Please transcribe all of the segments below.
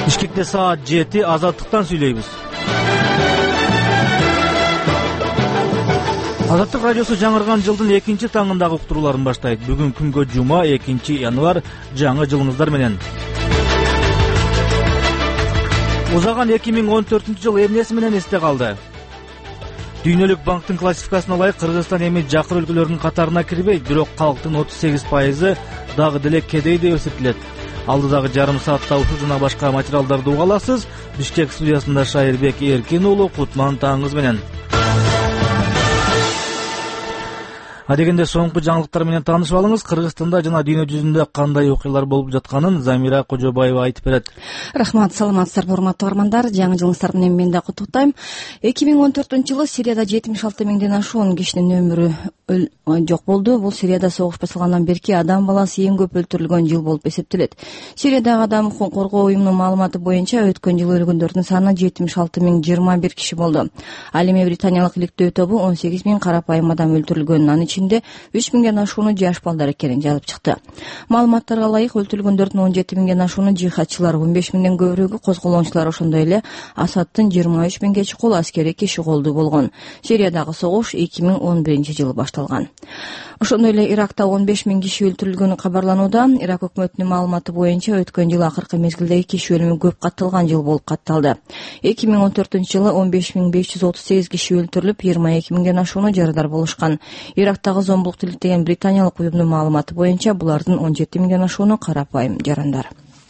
Бишкекте саат 7 Азаттыктан сүйлөйбүз. Азаттык радиосу жаңырган жылдын 2 таңындагы уктурууларын баштайт. Бүгүн күнгө жума 2 январь. Жаңы жылыңыздар менен. Узаган 2014 жыл эмнеси менен эсте калды? Дүйнөлүк банктын классификасына ылайык Кыргызстан эми жакыр өлкөлөрдүн катарына кирбейт, бирок калктын 38% дагы деле кедей деп эсептелет. Алдыдагы жарым саатта ушул жана башка материалдарды уга аласыз. Бишкек студиясында Шайырбек Эркин уулу, Кутман таңыңыз менен. Адегенде соңку жаңылыктар менен таанышып алыңыз. Кыргызстанда жана дүйнө жүзүндө кандай окуялар болуп жатканын Замира Кожобаева айтып берет. Рахмат, саламатсыздарбы урматтуу угармандар. Жаңы жылыңыздар менен мен да куттуктайм. 2014-жылы Сирияда 76 миңден ашуун кишинин өмүрү жок болду. Бул Сирияда согуш башталгандан берки адам баласы эң көп өлтүрүлгөн жыл болуп эсептелет. Сириядагы адам укугун коргоо уюмунун маалыматы боюнча өткөн жылы өлгөндөрдүн саны 76.021 киши болду. Ал эми британиялык иликтөө тобу 18 миң карапайым адам өлтүрүлгөн, анын ичинде 3 миңден ашууну жаш балдар экенин жазып чыкты. Маалыматтарга ылайык өлтүрүлгөндөрдүн 17 миңден ашууну жихадчылар, 15 миңден көбүрөөгү козголоочулар, ошондой эле Асадтын 23 миңге чукул аскери киши колдуу болгон. Сириядагы согуш 2011-жылы башталган. Ошондой эле Иракта 15 миң киши өлтүрүлгөнү кабарланууда. Ирак өкмөтүнүн маалыматы боюнча өткөн жылы акыркы мезгилдеги киши өлүмү көп катталган жыл болуп катталды. 2014-жылы 15.538 киши өлтүрүлүп, 22 миңден ашууну жарадар болушкан. Ирактагы зомбулукту иликтеген британиялык уюмдун маалыматы боюнча булардын 17 миңден ашууну карапайым жарандар.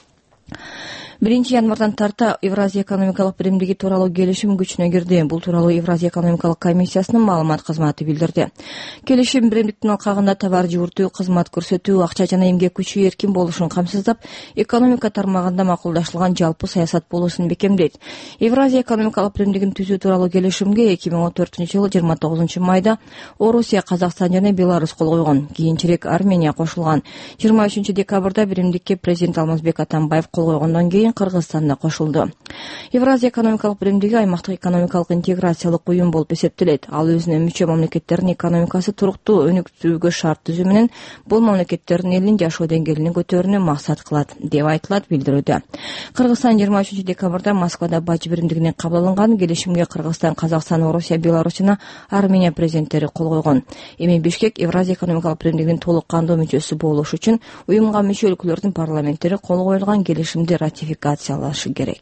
1 январдан тарта Евразия экономикалык биримдиги тууралуу келишим күчүнө кирди. Бул тууралуу Евразия экономикалык комиссиясынын маалымат кызматы билдирди. Келишим биримдиктин алкагында товар жууртуу, кызмат көрсөтүү, акча жана эмгек күчү эркин болушун камсыздап, экономика тармагында макулдашылган жалпы саясат болуусун бекемдейт. Евразия экономикалык биримдигин түзүү тууралуу келишимге 2014-жылы 29 майда Орусия, Казакстан жана Беларусь кол койгон. Кийинчерээк Армения кошулган. 23 декабрда биримдикке президент Алмазбек Атамбаев кол койгондон кийин Кыргызстан да кошулду. Евразия экономикалык биримдиги аймактык экономикалык интеграциялык уюм болуп эсептелет. Ал өзүнө мүчө мамлекеттердин экономикасы туруктуу өнүктүүгө шарт түзүү менен бул мамлекеттердин элинин жашоо деңгээлин көтөрүүнү максат кылат, деп айтылат билдирүүдө. Кыргызстан 23 декабрда Москвада бажы биримдигинен кабыл алынган келишимге Кыргызстан, Казакстан, Орусия, Беларусь жана Армения президенттери кол койгон. Эми Бишкек Евразия экономикалык биримдигинин толук кандуу мүчөсү болуш үчүн уюмга мүчө өлкөлөрдүн парламенттери кол коюлган келишимди ратификациялашы керек.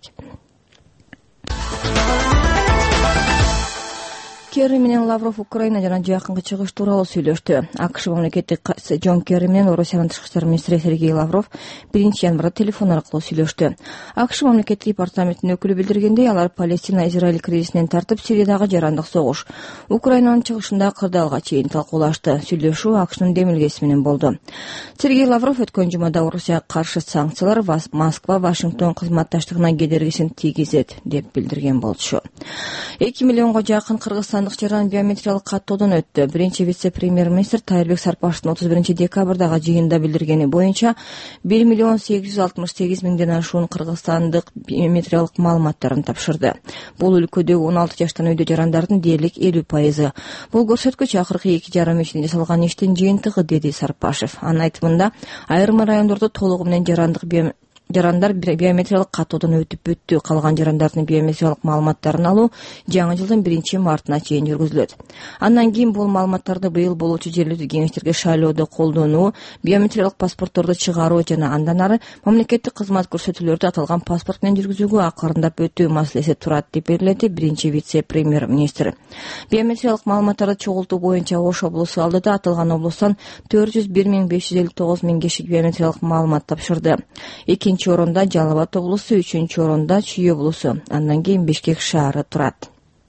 Керри менен Лавров Украина жана жакынкы чыгыш тууралуу сүйлөштү. АКШ мамлекеттик катчысы Джон Керри менен Орусиянын тышкы иштер министри Сергей Лавров 1 январда телефон аркылуу сүйлөштү. АКШ мамлекеттик департаментинин өкүлү билдиргендей, алар Палестина-Израиль кризисинен тартып Сириядагы жарандык согуш, Украинанын чыгышындагы кырдаалга чейин талкуулашты. Сүйлөшүү АКШнын демилгеси менен болду. Сергей Лавров өткөн жумада Орусияга каршы санкциялар Москва Вашингтон кызматташтыгына кедергисин тийгизет деп билдирген болчу. 2 миллионго жакын кыргызстан жаран биометриялык каттоодон өттү. Биринчи вице-премьер-министр Тайырбек Сарпашевдин 31 декабрдагы жыйында билдиргени боюнча 1.868.000 ашуун кыргызстандык биометриялык маалыматтарын тапшырды. Бул өлкөдөгү 16 жаштан өйдө жарандардын дээрлик 50%. Бул көрсөткүч акыркы 2,5 ай ичинде жасалган иштин жыйынтыгы, деди Сарпашев. Анын айтымында, айрым райондордо толугу менен жарандар биометриялык каттоодон өтүп бүттү. Калган жарандардын биометриялык маалыматтарын алуу жаңы жылдын 1 мартына чейин жүргүзүлөт. Андан кийин бул маалыматтарды быйыл болуучу жергиликтүү кеңештерге шайлоодо колдонуу, биометриялык паспортторду чыгаруу жана андан ары мамлекеттик кызмат көрсөтүүлөрдү аталган паспорт менен жүргүзүүгө акырындап өтүү маселеси турат, деп белгиледи биринчи вице-премьер-министр. Биометриялык маалыматтарды чогултуу боюнча Ош облусу алдыда, аталган облустан 401.559 киши биометриялык маалымат тапшырды. Экинчи орунда Жалал Абад облусу, 3-чү орунда Чүй облусу, андан кийин Бишкек шаары турат.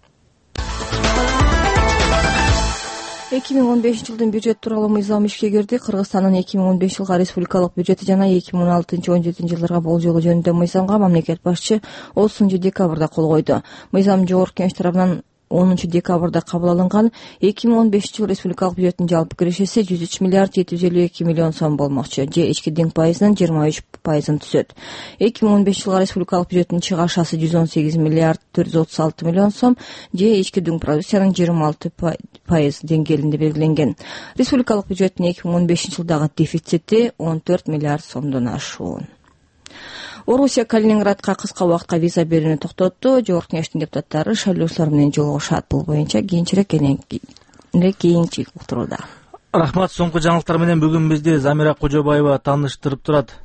2015-жылдын бюджет тууралуу мыйзам ишке кирди. Кыргызстандын 2015 жылга республикалык бюджети жана 2016-17 жылдарга болжолу жөнүндө мыйзамга мамлекет башчы 30 декабрда кол койду. Мыйзам жогорку кеңеш тарабынан 10 декабрда кабыл алынган. 2015 жыл республикалык бюджеттин жалпы киришеси 103 миллиард 752 миллион сом болмокчу, же ички дың пайызынын 23% түзөт. 2015 жылга республикалык бюджеттин чыгашасы 118 миллиард 436 миллион сом, же ички дың продукциянын 26% деңгээлинде белгиленген. Республикалык бюджеттин 2015 жылдагы дефицити 14 миллиард сомдон ашуун. Орусия Калининградка кыска убакытка виза берүүнү токтотту. Жогорку Кеңештин депутаттары шайлоочулар менен жолугушат. Бул боюнча кийинчерээк уктурууда. Рахмат. Соңку жаңылыктар менен бүгүн бизди Замира Кожобаева тааныштырып турат.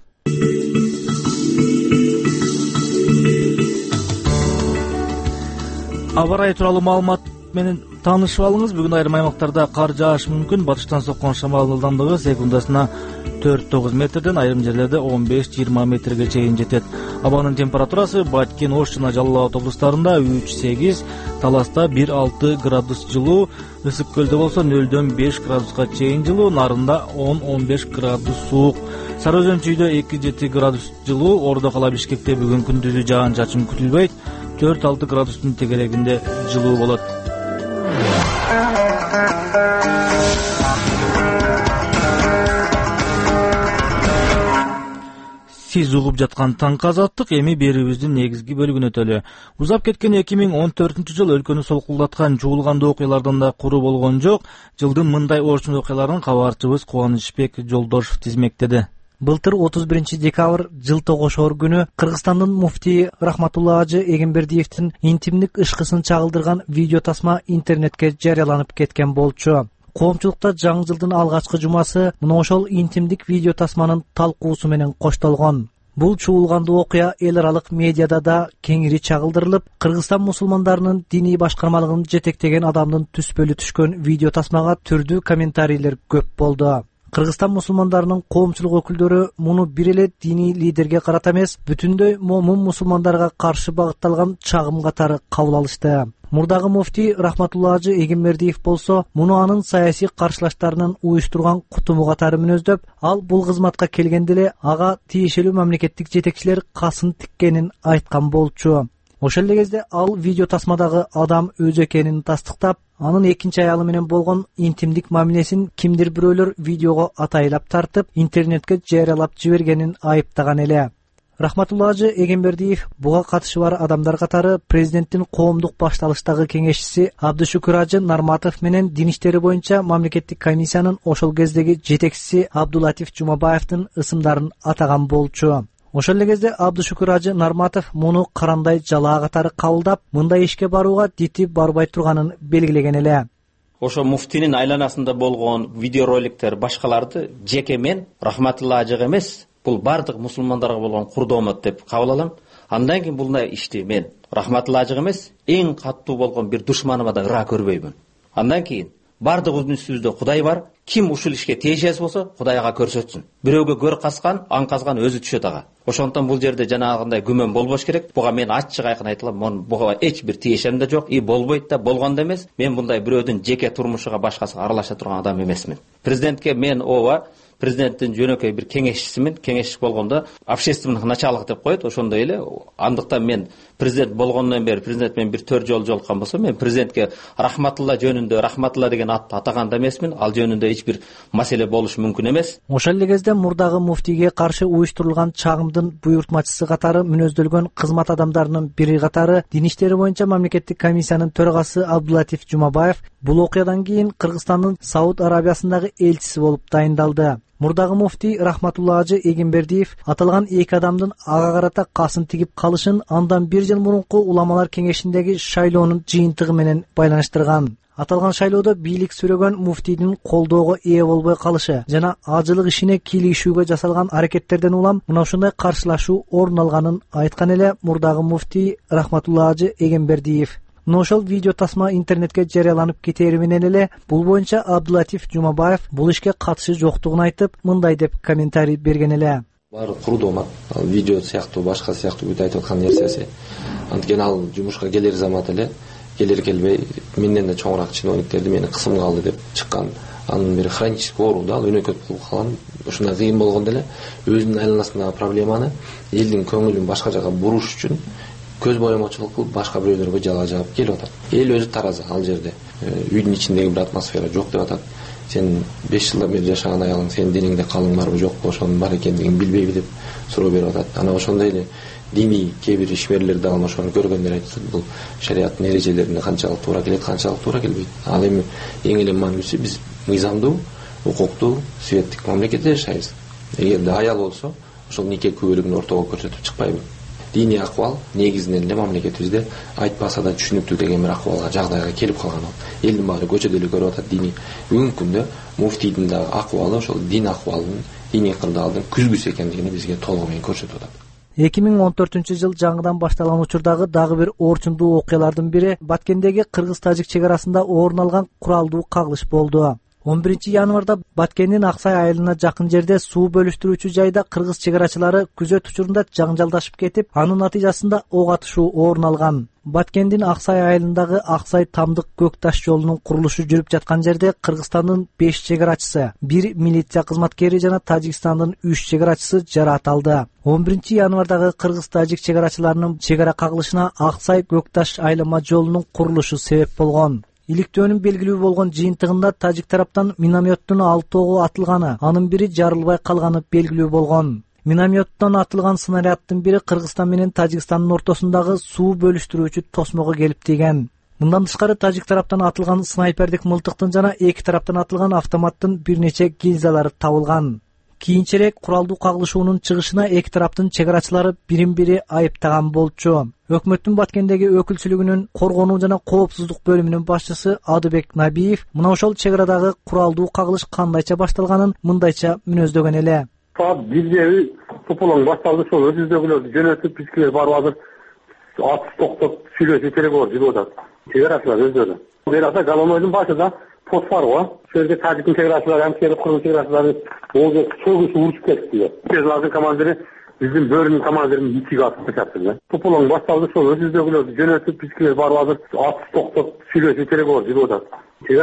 Аба ырайы тууралуу маалымат менен таанышып алыңыз. Бүгүн айрым аймактарда кар жаашы мүмкүн. Батыштан соккон шамалдын ылдамдыгы секундасына 4-9 метрден, айрым жерлерде 15-20 метрге чейин жетет. Абанын температурасы Баткен, Ош жана Жалал Абад облустарында 3-8, Таласта 1-6 градус жылуу, Ысык көлдө болсо 0-5 градуска чейин жылуу, Нарында 10-15 градус суук. Сары Өзөн чүйдө 2-7 градус жылуу, Ордо кала Бишкекте бүгүн күндүзү жаан-чачын күтүлбөйт, 4-6 градустун тегерегинде жылуу болот. Сиз угуп жаткан Таңкы Азаттык, эми берүүбүздүн негизги бөлүгүнө өтөлү. Узап кеткен 2014-жыл өлкөнү солкулдаткан жуулгандуу окуялардан да куру болгон жок. Жылдын мындай орчун окуяларын кабарчыбыз Кубанычбек Жолдошов тизмектеди. Былтыр 31-декабрь жыл тогошоор күнү Кыргызстандын муфтийи Рахматулла Ажы Эгембердиевдин интимдик ышкысын чагылдырган видео тасма интернетке жарыяланып кеткен болчу. Коомчулукта жаңы жылдын алгачкы жумасы мына ошол интимдик видео тасманын талкуусу менен коштолгон. Бул чуулгандуу окуя эл аралык медиада да кеңири чагылдырылып, Кыргызстан мусулмандарынын диний башкармалыгын жетектеген адамдын түспөлү түшкөн видео тасмага түрдүү комментарийлер көп болду. Кыргызстан мусулмандарынын коомчулук өкүлдөрү муну бир эле диний лидерге карата эмес, бүтүндөй момун мусулмандарга каршы багытталган чагым катары кабыл алышты. Мурдагы муфтий Рахматулла Ажы Эгембердиев болсо, муну анын саясий каршылаштарынын уюштурган кутуму катары мүнөздөп, ал бул кызматка келгенде эле ага тиешелүү мамлекеттик жетекчилер касын тиккенин айткан болчу. Ошол эле кезде ал видео тасмадагы адам өзү экенин тастыктап, анын экинчи аялы менен болгон интимдик мамилесин кимдир бирөөлөр видеого атайлап тартып, интернетке жарыялап жибергенин айыптаган эле. Рахматулла Ажы Эгембердиев буга катышы бар адамдар катары президенттин коомдук башталыштагы кеңешчиси Абдышүкүр Ажы Нарматов менен дин иштери боюнча мамлекеттик комиссиянын ошол кездеги жетекчиси Абдулатиф Жумабаевдин ысымдарын атаган болчу. Ошол эле кезде Абдышүкүр Ажы Нарматов муну карандай жалаа катары кабылдап, мындай ишке барууга дити барбай турганын белгилеген эле. Ошо муфтинин айланасында болгон видеороликтер башкаларды жеке мен Рахматулла Ажыга эмес, бул бардык мусулмандарга болгон курдомот деп кабыл алам. Андан кийин бул ишти мен Рахматулла Ажыга эмес, эң каттуу болгон бир душманыма да ыра көрбөймүн. Андан кийин бардыгыбыздын үстүбүздө Кудай бар. Ким ушул ишке тиешеси болсо, Кудайга көрсөтсүн. Бирөөгө көр каскан, аң казган өзү түшөт ага. Ошондон бул жерде жанагындай күмөн болбош керек. Буга мен ачык айкын айтылам, буга эч бир тиешем да жок, болбойт да, болгон да эмес. Мен мындай бирөөдүн жеке турмушуга башкасыга аралаша турган адам эмесмин. Президентке мен президенттин жөнөкөй бир кеңешчисимин. Кеңешчи болгондо общественный начальник деп коет, ошондой эле. Андыктан мен президент болгондон бери президент менен бир 4 жолу жолуккан болсом, мен президентке Рахматулла жөнүндө Рахматулла деген атты атаган да эмесмин. Ал жөнүндө эч бир маселе болушу мүмкүн эмес. Ошол эле кезде мурдагы муфтийге каршы уюштурулган чагымдын буйртмачысы катары мүнөздөлгөн кызмат адамдарынын бири катары дин иштери боюнча мамлекеттик комиссиянын төрагасы Абдулатиф Жумабаев бул окуядан кийин Кыргызстандын Сауд Арабиясындагы элчиси болуп дайындалды. Мурдагы муфтий Рахматулла Ажы Эгембердиев аталган эки адамдын ага карата касын тигип калышын андан бир жыл мурунку уламалар кеңешиндеги шайлоонун жыйынтыгы менен байланыштырган. Аталган шайлоодо бийлик сүрөгөн муфтийдин колдоого ээ болбой калышы жана ажылык ишине кийлигишүүгө жасалган аракеттерден улам мына ушундай каршылашуу орун алганын айткан эле мурдагы муфтий Рахматулла Ажы Эгембердиев. Ошол видео тасма интернетке жарыяланып кетери менен эле бул боюнча Абдулатиф Жумабаев бул ишке катышы жоктугун айтып, мындай деп комментарий берген эле. Баары курдомат, ал видео сыяктуу, башка сыяктуу бүт айтып аткан нерсеси. Анткени ал жумушка келер замат эле, келер-келбей менден да чоңураак чиновниктерди мени кысымга алды деп чыккан. Анын бир хронический оору да, ал өнөкөт болуп калган. Ушундай кыйын болгондо эле өзүнүн айланасындагы проблеманы элдин көңүлүн башка жака буруш үчүн көз боямачылык кылып башка бирөөлөргө жала жаап келип атат. Эл өзү таразы ал жерде. Үйдүн ичиндеги бир атмосфера жок деп атат. Сен 5 жылдан бери жашаган аялың сенин дениңде калың барбы жокпу, ошонун бар экендигин билбейби деп суроо берип атат. Ана ошондой эле диний кээ бир ишмерлер дагы ошону көргөндөр айтат. Бул шариаттын эрежелерине канчалык туура келет, канчалык туура келбейт. Ал эми эң эле маанилүүсү биз мыйзамдуу, укуктуу, светтик мамлекетте жашайбыз. Эгерде аял болсо, ошол нике күбөлүгүн ортого көрсөтүп чыкпайбын. Диний акыбал негизинен эле мамлекетибизде айтпаса да түшүнүктүү деген бир акыбалга жагдайга келип калган ол. Элдин баары көчөдө эле көрүп атат диний. Бүгүнкү күндө муфтийдин дагы акыбалы ошол дин акыбалынын, диний кырдаалдын күзгүсү экендигини бизге толугу менен көрсөтүп атат. 2014-жыл жаңыдан башталган учурдагы дагы бир орчундуу окуялардын бири Баткендеги кыргыз-тажик чек арасында орун алган куралдуу кагылыш болду. 11-январда Баткендин Аксай айылына жакын жерде суу бөлүштүрүүчү жайда кыргыз чек арачылары күзөт учурунда жаңжалдашып кетип, анын натыйжасында ок атышуу орун алган. Баткендин Аксай айылындагы Аксай Тамдык Көк Таш жолунун курулушу жүрүп жаткан жерде Кыргызстандын 5 чек арачысы, 1 милиция кызматкери жана Тажикстандын 3 чек арачысы жараат алды. 11-январдагы кыргыз-тажик чек арачыларынын чек ара кагылышына Аксай Көк Таш айлама жолунун курулушу себеп болгон. Иликтөөнүн белгилүү болгон жыйынтыгында тажик тараптан минометтун 6 огу атылганы, анын бири жарылбай калганы белгилүү болгон. Минометтон атылган снаряддын бири Кыргызстан менен Тажикстандын ортосундагы суу бөлүштүрүүчү тосмого келип тийген. Мындан тышкары тажик тараптан атылган снайпердик мылтыктын жана эки тараптан атылган автоматтын бир нече гильзалары табылган. Кийинчерээк куралдуу кагылышуунун чыгышына эки тараптын чек арачылары бирин-бири айыптаган болчу. Өкмөттүн Баткендеги өкүлчүлүгүнүн коргонуу жана коопсуздук бөлүмүнүн башчысы Адыбек Набиев мына ошол чек арадагы куралдуу кагылыш кандайча башталганын мындайча мүнөздөгөн эле. Саат 1-де Топулоң башталды, ошол өзүздөгүлөрдү жөнөтүп, бизкилер барып азыр атып токтоп сүйлөшүп переговор жүрүп атат. Чек арачылар өздөрү. Бираса Галонойдун башында пост бар го. Ошол жерде тажиктин чек арачылары, амкер кыргыз чек арачылары ол чөгүшүп урушуп кетти. Тезлардын командири биздин бөлүмдүн командирин ичиге атып ташатты. Топулоң башталды, ошол өзүздөгүлөрдү жөнөтүп, бизкилер барып азыр атып токтоп сүйлөшүп переговор жүрүп атат.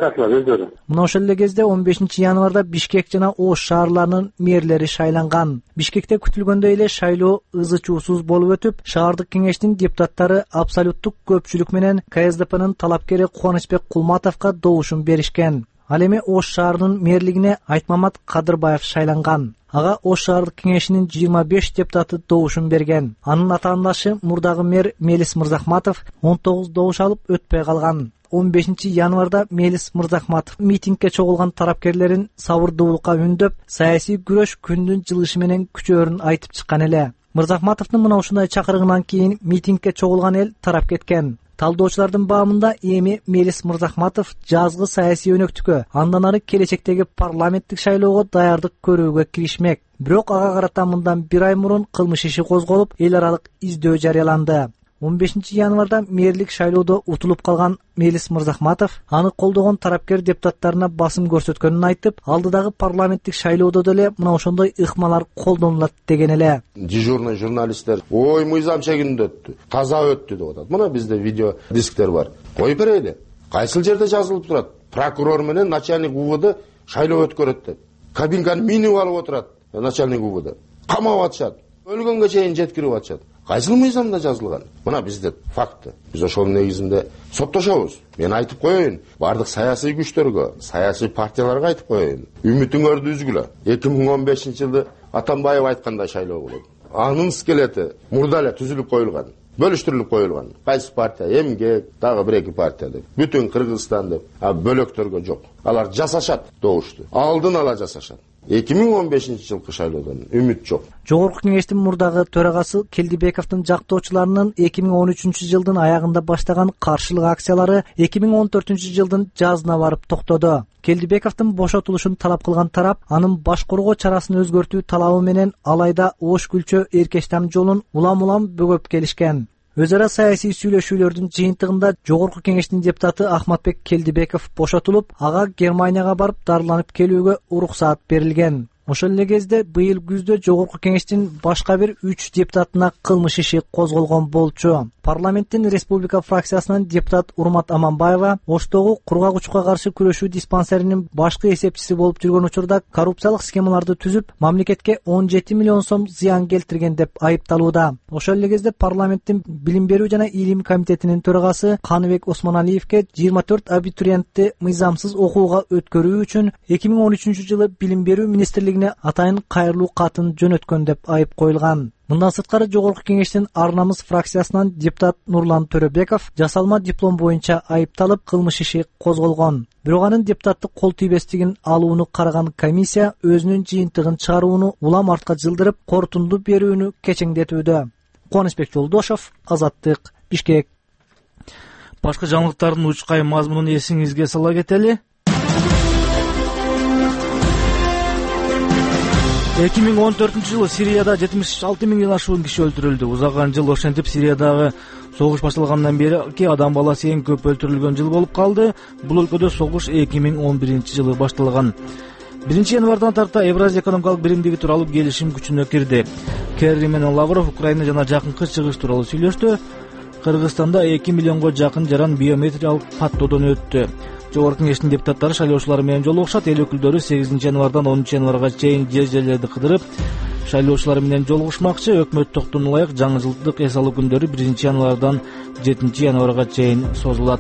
Мына ошол эле кезде 15-январда Бишкек жана Ош шаарларынын мэрлери шайланган. Бишкекте күтүлгөндөй эле шайлоо ызы-чуусуз болуп өтүп, шаардык кеңештин депутаттары абсолюттук көпчүлүк менен КСДПнын талапкери Кубанычбек Кулматовго добушун беришкен. Ал эми Ош шаарынын мэрлигине Айтмамат Кадырбаев шайланган. Ага Ош шаардык кеңешинин 25 депутаты добушун берген. Анын атаандашы мурдагы мэр Мелис Мырзахматов 19 добуш алып өтпөй калган. 15-январда Мелис Мырзахматов митингге чогулган тарапкерлерин сабырдуулукка үндөп, саясий күрөш күндүн жылышы менен күчөөрүн айтып чыккан эле. Мырзахматовдун мына ушундай чакырыгынан кийин митингге чогулган эл тарап кеткен. Талдоочулардын баамында эми Мелис Мырзахматов жазгы саясий өнөктүккө, андан ары келечектеги парламенттик шайлоого даярдык көрүүгө киришмек. Бирок ага карата мындан бир ай мурун кылмыш иши козголуп, эл аралык издөө жарыяланды. 15-январда мэрлик шайлоодо утулуп калган Мелис Мырзахматов аны колдогон тарапкер депутаттарына басым көрсөткөнүн айтып, алдыдагы парламенттик шайлоодо деле мына ошондой ыкмалар колдонулат деген эле. Дежурный журналисттер ой мыйзам чегинде өттү, таза өттү деп атат. Мына бизде видео дисктер бар. Коюп берели. Кайсыл жерде жазылып турат? Прокурор менен начальник УВД шайлоо өткөрөт деп. Кабинканы минип алып отурат начальник УВД. Камап атышат. Өлгөнгө чейин жеткирип атышат. Кайсыл мыйзамда жазылган? Мына бизде факты. Биз ошол негизинде соттошобуз. Мен айтып коеюн, бардык саясий күчтөргө, саясий партияларга айтып коеюн. Үмүтүңөрдү үзгүлө. 2015-жылы Атамбаев айткандай шайлоо болот. Анын скелети мурда эле түзүлүп коюлган, бөлүштүрүлүп коюлган. Кайсы партия, Эмгек, дагы бир-эки партия деп. Бүтүн Кыргызстан деп. Бөлөктөргө жок. Алар жасашат добушту. Алдын ала жасашат. 2015-жылкы шайлоодон үмүт жок. Жогорку кеңештин мурдагы төрагасы Келдибековдун жактоочуларынын 2013-жылдын аягында баштаган каршылык акциялары 2014-жылдын жазына барып токтоду. Келдибековдун бошотулушун талап кылган тарап анын баш коргоо чарасын өзгөртүү талабы менен алайда Ош Күлчө Эркештам жолун улам-улам бөгөп келишкен. Өз ара саясий сүйлөшүүлөрдүн жыйынтыгында жогорку кеңештин депутаты Ахматбек Келдибеков бошотулуп, ага Германияга барып дарыланып келүүгө уруксаат берилген. Ошол эле кезде быйыл күздө жогорку кеңештин башка бир 3 депутатына кылмыш иши козголгон болчу. Парламенттин республика фракциясынан депутат Урмат Аманбаева Оштогу кургак-учукка каршы күрөшүү диспансеринин башкы эсепчиси болуп жүргөн учурда коррупциялык схемаларды түзүп, мамлекетке 17 миллион сом зыян келтирген деп айыпталууда. Ошол эле кезде парламенттин билим берүү жана илим комитетинин төрагасы Каныбек Осмоналиевке 24 абитуриентти мыйзамсыз окууга өткөрүү үчүн 2013-жылы билим берүү министрлигине атайын кайрылуу катын жөнөткөн деп айып коюлган. Мындан сырткары Жогорку Кеңештин Ар намыс фракциясынан депутат Нурлан Төрөбеков жасалма диплом боюнча айыпталып, кылмыш иши козголгон. Бирок анын депутаттык кол тийбестигин алууну караган комиссия өзүнүн жыйынтыгын чыгарууну улам артка жылдырып, корутунду берүүнү кечеңдетүүдө. Кубанычбек Жолдошов, Азаттык, Бишкек. Башка жаңылыктардын учкай мазмунун эсиңизге сала кетели. 2014-жылы Сирияда 76 миңден ашуун киши өлтүрүлдү. Узаган жыл ошентип Сириядагы согуш башталгандан бери адам баласы эң көп өлтүрүлгөн жыл болуп калды. Бул өлкөдө согуш 2011-жылы башталган. 1-январдан тарта Евразия экономикалык биримдиги тууралуу келишим күчүнө кирди. Керри менен Лавров Украина жана жакынкы чыгыш тууралуу сүйлөштү. Кыргызстанда 2 миллионго жакын жаран биометриялык паттоодон өттү. Жогорку Кеңештин депутаттары шайлоочулар менен жолугушат. Эл өкүлдөрү 8-январдан 10-январга чейин жер-жерлерди кыдырып, шайлоочулар менен жолугушмакчы. Өкмөт токтомуна ылайык жаңы жылдык эс алуу күндөрү 1-январдан 7-январга чейин созулат.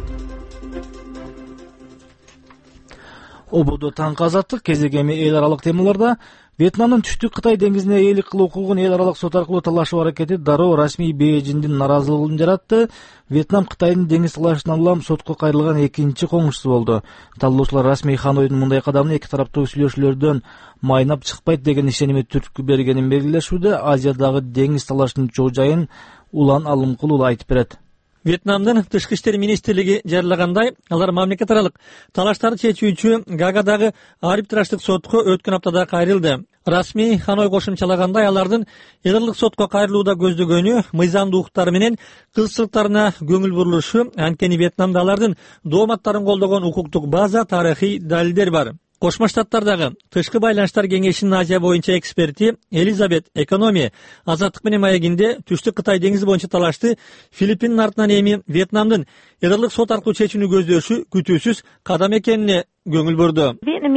Ободо таңкы азаттык кезегеми эл аралык темаларда. Вьетнамдын түштүк Кытай деңизине ээлик кылуу укугун эл аралык сот аркылуу талашуу аракети дароо расмий Бейжиңдин наразылыгын жаратты. Вьетнам Кытайдын деңиз талашынан улам сотко кайрылган экинчи коңшусу болду. Талоочулар расмий Ханойдун мындай кадамын эки тараптуу сүйлөшүүлөрдөн майнап чыкпайт деген ишеними түрткү бергенин белгилешүүдө. Азиядагы деңиз талашынын чоо жайын улан алымкулуу айтып берет. Вьетнамдын тышкы иштер министрлиги жарыягандай, алар мамлекет аралык талаштарды чечүүчү Гаагадагы арбитраждык сотко өткөн аптада кайрылды. Расмий Ханой кошумчалагандай, алардын элдик сотко кайрылууда көздөгөнү мыйзамдуу укуктары менен кызыкчылыктарына көңүл бурулушу. Анткени Вьетнамда алардын дооматтарын колдогон укуктук база, тарыхый далилдер бар. Кошмо Штаттардагы тышкы байланыштар кеңешинин Азия боюнча эксперти Элизабет Экономи Азаттык менен маегинде түштүк Кытай деңизи боюнча талашты Филиппиндин артынан эми Вьетнамдын элдик сот аркылуу чечүүнү көздөшү күтүүсүз кадам экенине көңүл бурду.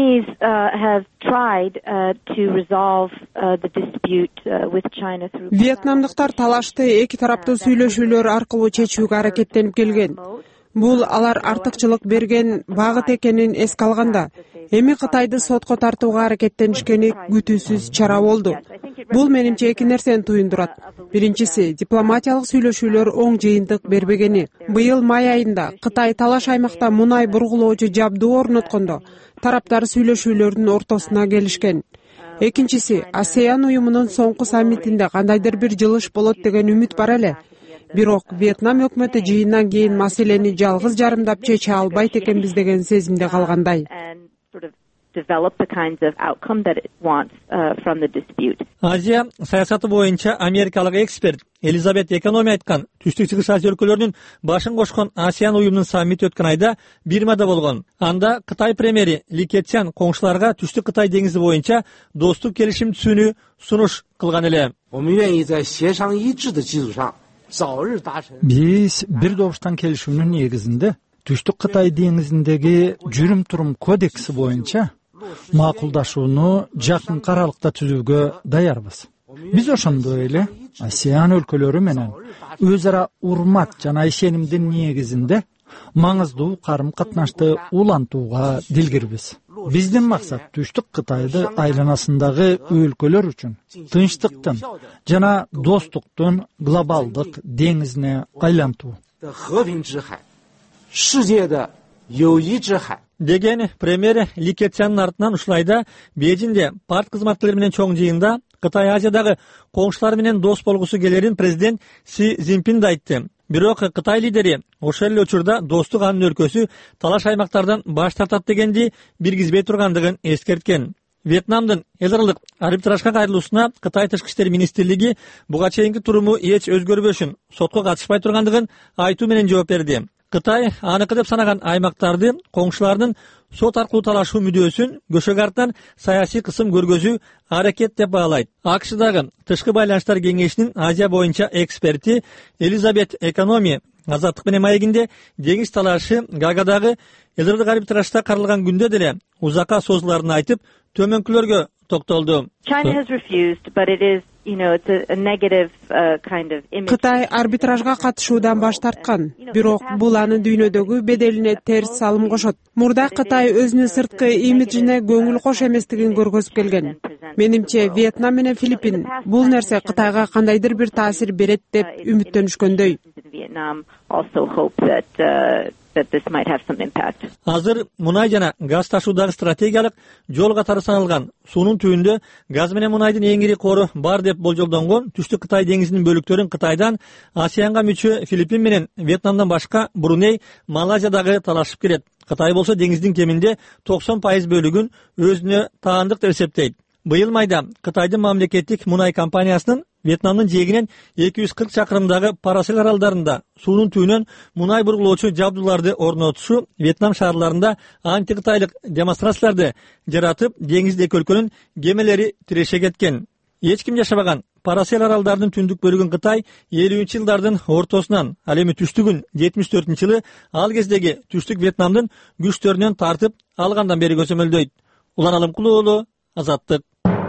Вьетнамдыктар талашты эки тараптуу сүйлөшүүлөр аркылуу чечүүгө аракеттенип келген. Бул алар артыкчылык берген багыт экенин эске алганда, эми Кытайды сотко тартууга аракеттенишкени күтүүсүз чара болду. Бул менимче эки нерсени туюндурат. Биринчиси, дипломатиялык сүйлөшүүлөр оң жыйынтык бербегени. Быйыл май айында Кытай талаш аймакта мунай бургулоочу жабдуу орноткондо тараптар сүйлөшүүлөрдүн ортосуна келишкен. Экинчиси, ASEAN уюмунун соңку саммитинде кандайдыр бир жылыш болот деген үмүт бар эле. Бирок Вьетнам өкмөтү жыйындан кийин маселени жалгыз жарымдап чече албайт экенбиз деген сезимде калгандай. Азия саясаты боюнча америкалык эксперт Элизабет Экономи айткан, түштүк чыгыш Азия өлкөлөрүнүн башын кошкон ASEAN уюмунун саммити өткөн айда Бирмада болгон. Анда Кытай премьери Ли Кечян коңшуларга түштүк Кытай деңизи боюнча достук келишим түзүүнү сунуш кылган эле. Биз бир добуштан келишүүнүн негизинде түштүк Кытай деңизиндеги жүрүм турум кодекси боюнча макулдашууну жакын аралыкта түзүүгө даярбыз. Биз ошондой эле ASEAN өлкөлөрү менен өз ара урмат жана ишенимдин негизинде маңыздуу карым катнашты улантууга дилгирбиз. Биздин максат түштүк Кытайды айланасындагы өлкөлөр үчүн тынчтыктын жана достуктун глобалдык деңизине айлантуу. Деген премьер Ли Кечяндын артынан ушулайда Бейжиңде парт кызматкерлери менен чоң жыйында Кытай Азиядагы коңшулары менен дос болгусу келерин президент Си Цзиньпин да айтты. Бирок Кытай лидери ошол эле учурда достук анын өлкөсү талаш аймактардан баш тартат дегенди биргизбей тургандыгын эскерткен. Вьетнамдын эл аралык арбитражга кайрылуусуна Кытай тышкы иштер министрлиги буга чейинки туруму эч өзгөрбөшүн, сотко катышпай тургандыгын айтуу менен жооп берди. Кытай аныкы деп санаган аймактарды коңшуларынын сот аркылуу талашуу мүдөөсүн көшөгө артынан саясий кысым көргөзүү аракет деп баалайт. АКШдагы тышкы байланыштар кеңешинин Азия боюнча эксперти Элизабет Экономи Азаттык менен маегинде деңиз талашы Гаагадагы элдик арбитражда каралган күндө деле узакка созуларын айтып, төмөнкүлөргө токтолду. Кытай арбитражга катышуудан баш тарткан, бирок бул анын дүйнөдөгү беделине терс салым кошот. Мурда Кытай өзүнүн сырткы имиджине көңүл кош эместигин көргөзүп келген. Менимче Вьетнам менен Филиппин бул нерсе Кытайга кандайдыр бир таасир берет деп үмүттөнүшкөндөй. Азыр мунай жана газ ташуудагы стратегиялык жол катары саналган суунун түбүндө газ менен мунайдын эң ири кору бар деп болжолдонгон Түштүк Кытай деңизинин бөлүктөрүн Кытайдан АСЕАНга мүчө Филиппин менен Вьетнамдан башка Бруней, Малайзия дагы талашып келет. Кытай болсо деңиздин кеминде 90% бөлүгүн өзүнө таандык деп эсептейт. Быйыл майда Кытайдын мамлекеттик мунай компаниясынын Вьетнамдын жээгинен 240 чакырымдагы Парасел аралдарында суунун түбүнөн мунай бургулоочу жабдууларды орнотушу Вьетнам шаарларында антикытайлык демонстрацияларды жаратып, деңизде эки өлкөнүн кемелери тиреше кеткен. Эч ким жашабаган Парасел аралдарынын түндүк бөлүгүн Кытай 50-жылдардын ортосунан, ал эми түштүгүн 74-жылы ал кездеги түштүк Вьетнамдын күчтөрүнөн тартып алгандан бери көзөмөлдөйт. Улан Алымкулуу уулу, Азаттык.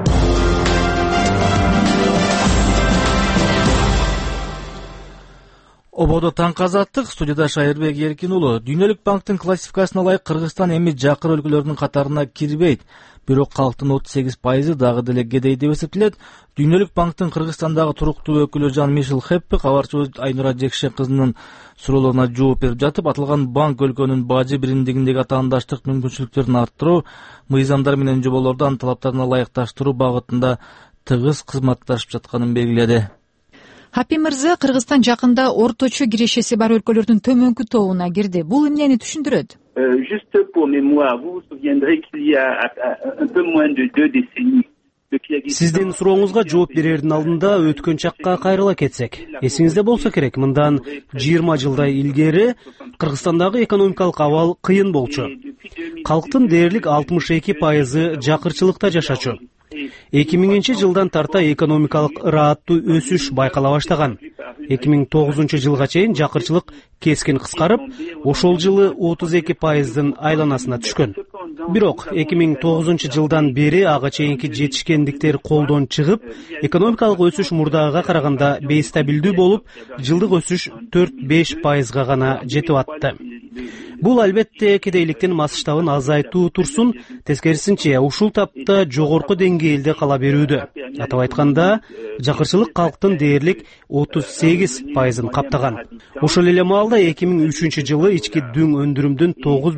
Ободо таңкы Азаттык, студияда Шайырбек Эркин уулу. Дүйнөлүк банктын классификасына ылайык Кыргызстан эми жакыр өлкөлөрдүн катарына кирбейт. Бирок калктын 38% дагы деле кедей деп эсептелет. Дүйнөлүк банктын Кыргызстандагы туруктуу өкүлү Жан Мишел Хеппе кабарчыбыз Айнура Жекше кызынын суроолоруна жооп берип жатып, аталган банк өлкөнүн бажы биримдигиндеги атаандаштык мүмкүнчүлүктөрүн арттыруу, мыйзамдар менен жоболорду анын талаптарына ылайыкташтыруу багытында тыгыз кызматташып жатканын белгиледи. Хапи мырза, Кыргызстан жакында орточо кирешеси бар өлкөлөрдүн төмөнкү тобуна кирди. Бул эмнени түшүндүрөт? Juste pour mémoire, vous vous souviendrez qu'il y a un peu moins de 2 décennies. Сиздин сурооңузга жооп берердин алдында өткөн чакка кайрыла кетсек, эсиңизде болсо керек, мындан 20 жылдай илгери Кыргызстандагы экономикалык абал кыйын болчу. Калктын дээрлик 62% жакырчылыкта жашачу. 2000-жылдан тарта экономикалык ырааттуу өсүш байкала баштаган. 2009 жылга чейин жакырчылык кескин кыскарып, ошол жылы 32%дын айланасына түшкөн. Бирок 2009 жылдан бери ага чейинки жетишкендиктер колдон чыгып, экономикалык өсүш мурдагыга караганда бейстабилдүү болуп, жылдык өсүш 4-5%га гана жетип атты. Бул албетте кедейликтин масштабын азайтуу турсун, тескерисинче ушул тапта жогорку деңгээлде кала берүүдө. Атап айтканда, жакырчылык калктын дээрлик 38%ын каптаган. Ошол эле маалда 2003 жылы ички дүң өндүрүмдүн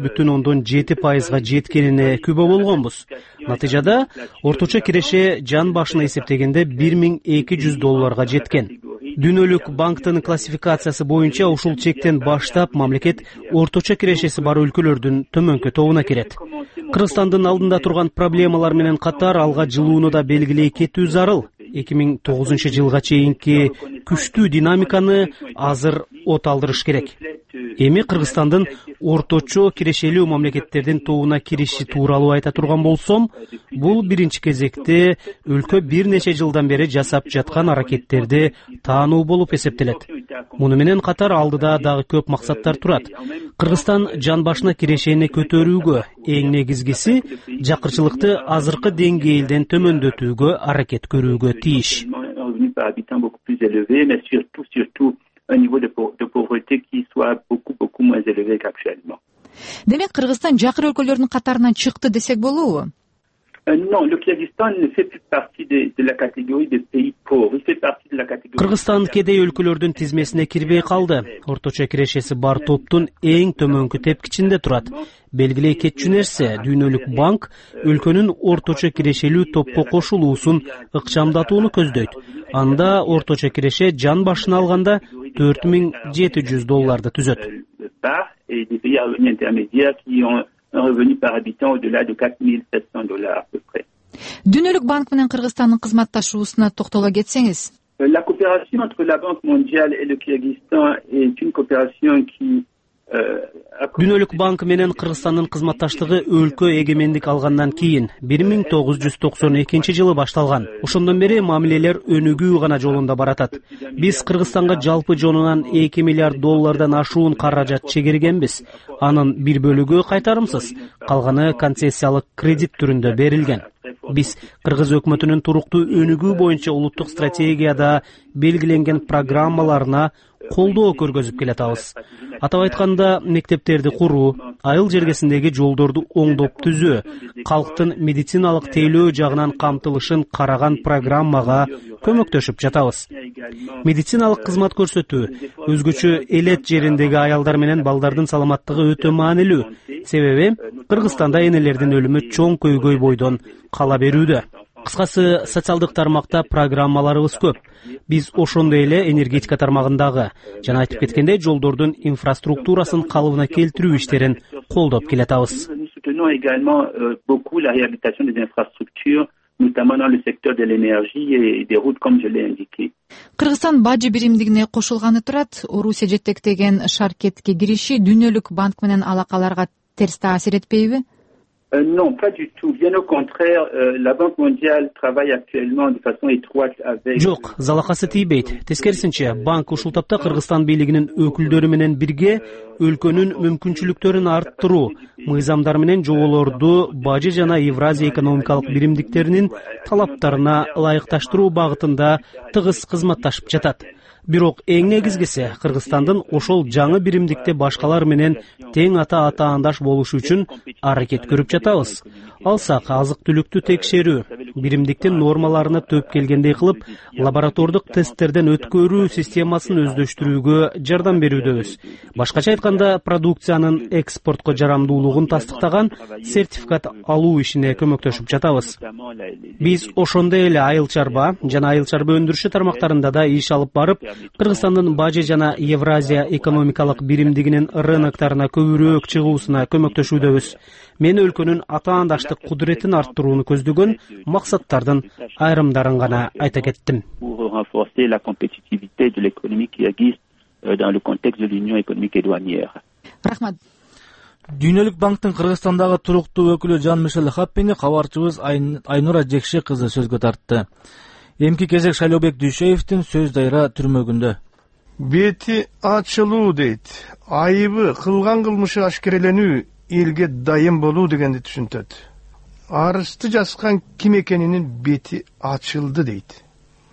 9,7%га жеткенине күбө болгонбуз. Натыйжада орточо киреше жан башына эсептегенде $1200 жеткен. Дүйнөлүк банктын классификациясы боюнча ушул чектен баштап мамлекет орточо кирешеси бар өлкөлөрдүн төмөнкү тобуна кирет. Кыргызстандын алдында турган проблемалар менен катар алга жылууну да белгилей кетүү зарыл. 2009 жылга чейинки күчтүү динамиканы азыр от алдырыш керек. Эми Кыргызстандын орточо кирешелүү мамлекеттердин тобуна кириши тууралуу айта турган болсом, бул биринчи кезекте өлкө бир нече жылдан бери жасап жаткан аракеттерди таануу болуп эсептелет. Муну менен катар алдыда дагы көп максаттар турат. Кыргызстан жан башына кирешени көтөрүүгө, эң негизгиси жакырчылыкты азыркы деңгээлден төмөндөтүүгө аракет көрүүгө тийиш. Un niveau de pauvreté qui soit beaucoup moins élevé qu'actuellement. Демек, Кыргызстан жакыр өлкөлөрдүн катарынан чыкты десек болобу? Non, le Kyrgyzstan ne fait plus partie de la catégorie des pays pauvres. Il fait partie de la catégorie. Кыргызстан кедей өлкөлөрдүн тизмесине кирбей калды. Орточо кирешеси бар топтун эң төмөнкү тепкичинде турат. Белгилей кетчү нерсе, Дүйнөлүк банк өлкөнүн орточо кирешелүү топко кошулуусун ыкчамдатууну көздөйт. Анда орточо киреше жан башына алганда $4700 түзөт. Et des pays à revenu intermédiaire qui ont un revenu par habitant au-delà de $4700 à peu près. Дүйнөлүк банк менен Кыргызстандын кызматташуусуна токтоло кетсеңиз. La coopération entre la Banque mondiale et le Kyrgyzstan est une coopération qui Дүйнөлүк банк менен Кыргызстандын кызматташтыгы өлкө эгемендик алгандан кийин 1992 жылы башталган. Ошондон бери мамилелер өнүгүү гана жолунда баратат. Биз Кыргызстанга жалпы жонунан $2 миллиард ашуун каражат чегергенбиз. Анын бир бөлүгү кайтарымсыз, калганы концессиялык кредит түрүндө берилген. Биз Кыргыз өкмөтүнүн туруктуу өнүгүү боюнча улуттук стратегияда белгиленген программаларына колдоо көргөзүп келатабыз. Атап айтканда, мектептерди куруу, айыл жергесиндеги жолдорду оңдоп түзүү, калктын медициналык тейлөө жагынан камтылышын караган программага көмөктөшүп жатабыз. Медициналык кызмат көрсөтүү, өзгөчө элет жериндеги аялдар менен балдардын саламаттыгы өтө маанилүү. Себеби Кыргызстанда энелердин өлүмү чоң көйгөй бойдон кала берүүдө. Кыскасы, социалдык тармакта программаларыбыз көп. Биз ошондой эле энергетика тармагындагы жана айтып кеткендей жолдордун инфраструктурасын калыбына келтирүү иштерин колдоп келатабыз. Notamment dans le secteur de l'énergie et des routes, comme je l'ai indiqué. Кыргызстан бажы биримдигине кошулганы турат, Орусия жетектеген шаркетке кириши дүйнөлүк банк менен алакаларга терс таасир этпейби? Non, pas du tout. Bien au contraire, la Banque mondiale travaille actuellement de façon étroite avec... Жок, залакасы тийбейт. Тескерисинче, банк ушул тапта Кыргызстан бийлигинин өкүлдөрү менен бирге өлкөнүн мүмкүнчүлүктөрүн арттыруу, мыйзамдар менен жоболорду бажы жана Евразия экономикалык биримдиктеринин талаптарына ылайыкташтыруу багытында тыгыз кызматташып жатат. Бирок эң негизгиси Кыргызстандын ошол жаңы биримдикте башкалар менен тең ата-атаандаш болушу үчүн аракет көрүп жатабыз. Алсак, азык-түлүктү текшерүү, биримдиктин нормаларына төп келгендей кылып, лаборатордук тесттерден өткөрүү системасын өздөштүрүүгө жардам берүүдөбүз. Башкача айтканда, продукциянын экспортко жарамдуулугун тастыктаган сертификат алуу ишине көмөктөшүп жатабыз. Биз ошондой эле айыл чарба жана айыл чарба өндүрүшү тармактарында да иш алып барып, Кыргызстандын бажы жана Евразия экономикалык биримдигинин рыноктарына көбүрөөк чыгуусуна көмөктөшүүдөбүз. Мен өлкөнүн атаандаштык кудуретин арттырууну көздөгөн максаттардын айрымдарын гана айта кеттим. Pour renforcer la compétitivité de l'économie qui existe dans le contexte de l'Union économique et douanière. Рахмат. Дүйнөлүк банктын Кыргызстандагы туруктуу өкүлү Жан-Мишель Хаппени кабарчыбыз Айнура Жекши кызы сөзгө тартты. Эмки кезек Шайлообек Дүйшеевдин сөз дайра түрмөгүндө. Бети ачылуу дейт. Айыбы кылган кылмышы ашкереленүү элге дайым болуу дегенди түшүнтөт. Арызды жазган ким экенинин бети ачылды дейт.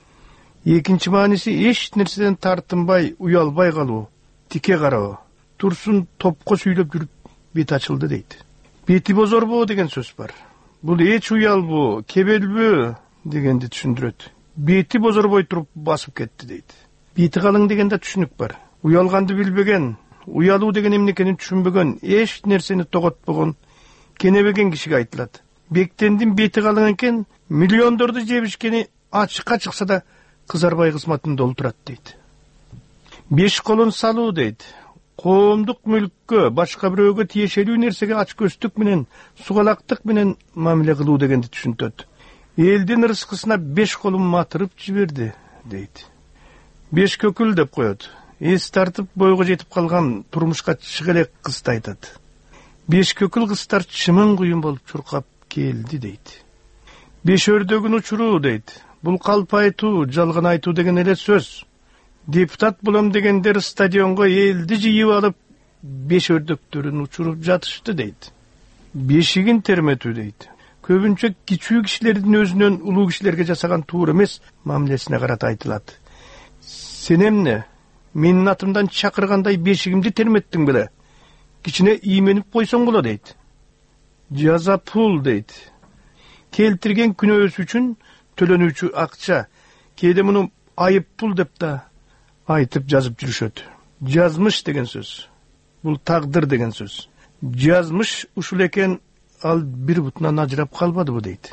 Экинчи мааниси эч нерседен тартынбай, уялбай калуу, тике кароо, турсун топко сүйлөп жүрүп бети ачылды дейт. Бети бозорбоо деген сөз бар. Бул эч уялбоо, кебелбөө дегенди түшүндүрөт. Бети бозорбой туруп басып кетти дейт. Бети калың деген да түшүнүк бар. Уялганды билбеген, уялуу деген эмнекенин түшүнбөгөн, эч нерсени тоготпогон, кенебеген кишиге айтылат. Бектендин бети калың экен, миллиондорду жебишкени ачыкка чыкса да кызарбай кызматын долтурат дейт. Беш колун салуу дейт. Коомдук мүлккө, башка бирөөгө тиешелүү нерсеге ачкөздүк менен, сугалактык менен мамиле кылуу дегенди түшүнтөт. Элдин рызкысына беш колун матырып жиберди дейт. Беш көкүл деп коет. Эс тартып бойго жетип калган турмушка чыга элек кызды айтат. Беш көкүл кыздар чымын куюн болуп чуркап келди дейт. Беш өрдөгүн учуруу дейт. Бул калп айтуу, жалган айтуу деген эле сөз. Депутат болом дегендер стадионго элди жыйып алып, беш өрдөктөрүн учуруп жатышты дейт. Бешигин терметүү дейт. Көбүнчө кичүү кишилердин өзүнөн улуу кишилерге жасаган туура эмес мамилесине карата айтылат. Сен эмне? Менин атымдан чакыргандай бешигимди терметтиң беле? Кичине ийменип койсоң боло дейт. Жаза пул дейт. Келтирген күнөөсү үчүн төлөнүүчү акча. Кээде муну айып пул деп да айтып жазып жүрүшөт. Жазмыш деген сөз. Бул тагдыр деген сөз. Жазмыш ушул экен, ал бир бутунан ажырап калбадыбы дейт.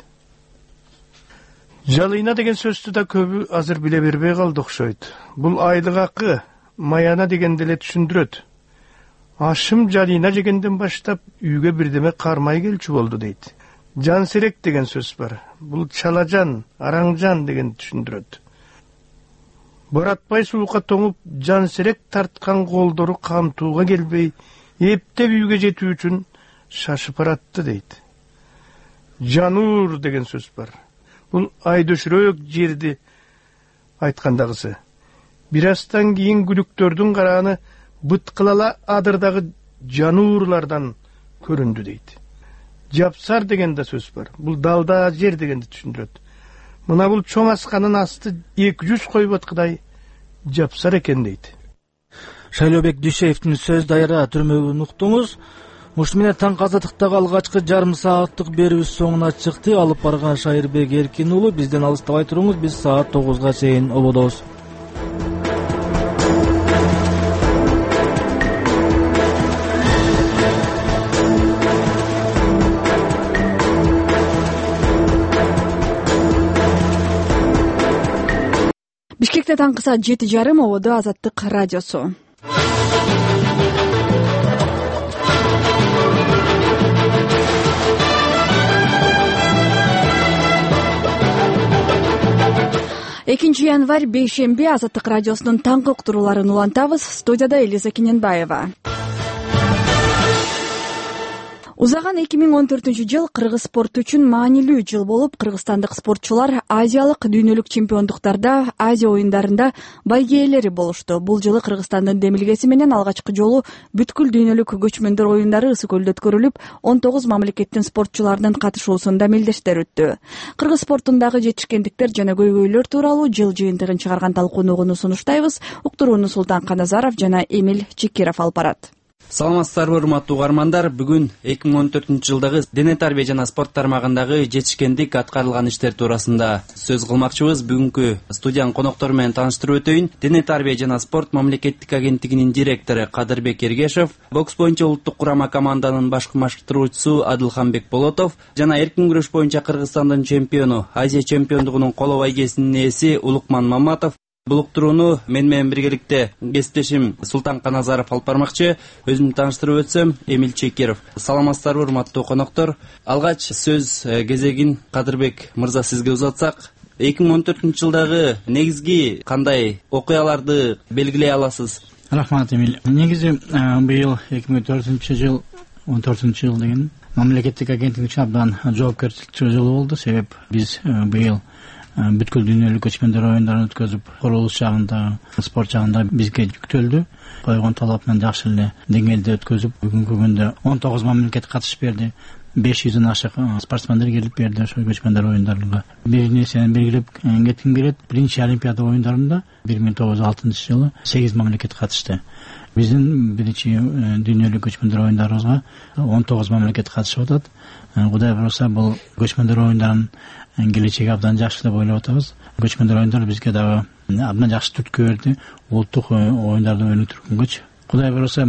Жалыйна деген сөздү да көбү азыр биле бербей калды окшойт. Бул айлык акы, маяна дегенди эле түшүндүрөт. Ашым жалыйна жегенден баштап үйгө бирдеме кармай келчү болду дейт. Жан серек деген сөз бар. Бул чалажан, араңжан деген түшүндүрөт. Боратпай суукка тоңуп, жан серек тарткан колдору камтууга келбей, эптеп үйгө жетүү үчүн шашып баратты дейт. Жанур деген сөз бар. Бул айдөшүрөөк жерди айткандагысы. Бир астан кийин күлүктөрдүн карааны быткылала адырдагы жануурлардан көрүндү дейт. Жапсар деген да сөз бар. Бул далда жер дегенди түшүндүрөт. Мына бул чоң асканын асты 200 кой баткыдай жапсар экен дейт. Шайлообек Дүйшеевдин сөз дайра түрмөгүн уктуңуз. Ушуну менен таңкы азаттыктагы алгачкы жарым сааттык берүүбүз соңуна чыкты. Алып барган Шайырбек Эркин уулу. Бизден алыстабай туруңуз. Биз саат 9га чейин ободобуз. Бишкекте таңкы саат 7:30 ободо Азаттык радиосу. Экинчи январь бейшемби Азаттык радиосунун таңкы уктурууларын улантабыз. Студияда Элиза Кененбаева. Узаган 2014 кыргыз спорту үчүн маанилүү жыл болуп, кыргызстандык спортчулар азиялык дүйнөлүк чемпиондуктарда, Азия оюндарында байге ээлери болушту. Бул жылы Кыргызстандын демилгеси менен алгачкы жолу бүткүл дүйнөлүк көчмөндөр оюндары Ысык көлдө өткөрүлүп, 19 мамлекеттин спортчуларынын катышуусунда мелдештер өттү. Кыргыз спортундагы жетишкендиктер жана көйгөйлөр тууралуу жыл жыйынтыгын чыгарган талкуунууну сунуштайбыз. Уктурууну Султан Каназаров жана Эмил Чекиров алып барат. Саламатсыздарбы, урматтуу угармандар. Бүгүн 2014-жылдагы дене тарбия жана спорт тармагындагы жетишкендик, аткарылган иштер туурасында сөз кылмакчыбыз. Бүгүнкү студиянын коноктору менен тааныштырып өтөйүн. Дене тарбия жана спорт мамлекеттик агенттигинин директору Кадырбек Эргешев, бокс боюнча улуттук курама команданын баш машыктыруучусу Адылханбек Болотов жана эркин күрөш боюнча Кыргызстандын чемпиону, Азия чемпиондугунун коло байгесинин ээси Улукман Маматов бул уктурууну мен менен биргеликте кесиптешим Султан Каназаров алып бармакчы. Өзүмдү тааныштырып өтсөм, Эмил Чекиров. Саламатсыздарбы, урматтуу коноктор. Алгач сөз кезегин Кадырбек мырза сизге узатсак, 2014-жылдагы негизги кандай окуяларды белгилей аласыз? Рахмат, Эмил. Негизи быйыл 2014-жыл, 14-жыл деген мамлекеттик агенттик үчүн абдан жоопкерчиликтүү жыл болду. Себеп биз быйыл бүткүл дүйнөлүк көчмөндөр оюндарын өткөзүп, курулуш жагында, спорт жагында бизге жүктөлдү. Койгон талап менен жакшы эле деңгээлде өткөзүп, бүгүнкү күндө 19 мамлекет катышып берди. 500дөн ашык спортсмендер келип берди ошол көчмөндөр оюндарына. Бир нерсени белгилеп кетким келет. Биринчи Олимпиада оюндарында 1906-жылы 8 мамлекет катышты. Биздин биринчи дүйнөлүк көчмөндөр оюндарыбызга 19 мамлекет катышып атат. Кудай буюрса, бул көчмөндөр оюндарынын келечеги абдан жакшы деп ойлоп атабыз. Көчмөндөр оюндар бизге дагы абдан жакшы түрткү берди. Улуттук оюндарды өнүктүргөнгөчү. Кудай буюрса,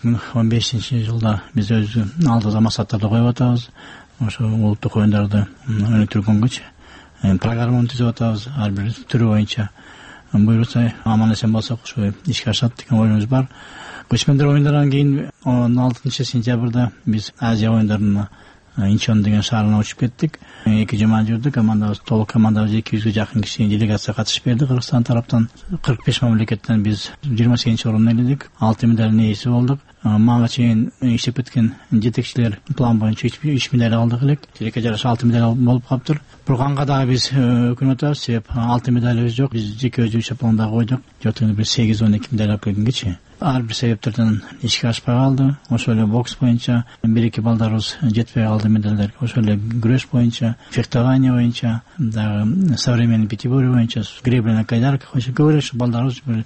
2015-жылда биз өзүбүздүн алдыга максаттарды коюп атабыз. Ошо улуттук оюндарды өнүктүргөнгөчү программаны түзүп атабыз, ар бир түрү боюнча. Буюрса, аман эсен болсок, ошо ишке ашат деген оюнубуз бар. Көчмөндөр оюндарынан кийин 16-сентябрда биз Азия оюндарына Инчон деген шаарына учуп кеттик. 2 жума жүрдүк. Командабыз, толук командабыз 200ге жакын киши делегация катышып берди. Кыргызстан тараптан 45 мамлекеттен биз 28-орунду ээледик. 6 медалдын ээси болдук. Мага чейин иштеп кеткен жетекчилер план боюнча 3 медаль алдык элек. Тилекке жараша 6 медаль болуп калыптыр. Бурганга дагы биз өкүнүп атабыз. Себеп 6 медалыбыз жок. Биз жеке өзүбүзчө планда койдук. Жотугунда бир 8-12 медаль алып келгенгечи. Ар бир себептерден ишке ашпай калды. Ошол эле бокс боюнча 1-2 балдарыбыз жетпей калды медалдарга. Ошол эле күрөш боюнча, фехтование боюнча, дагы современный пятиборье боюнча, гребля кайдарка боюнча көбүрөөк балдарыбыз бир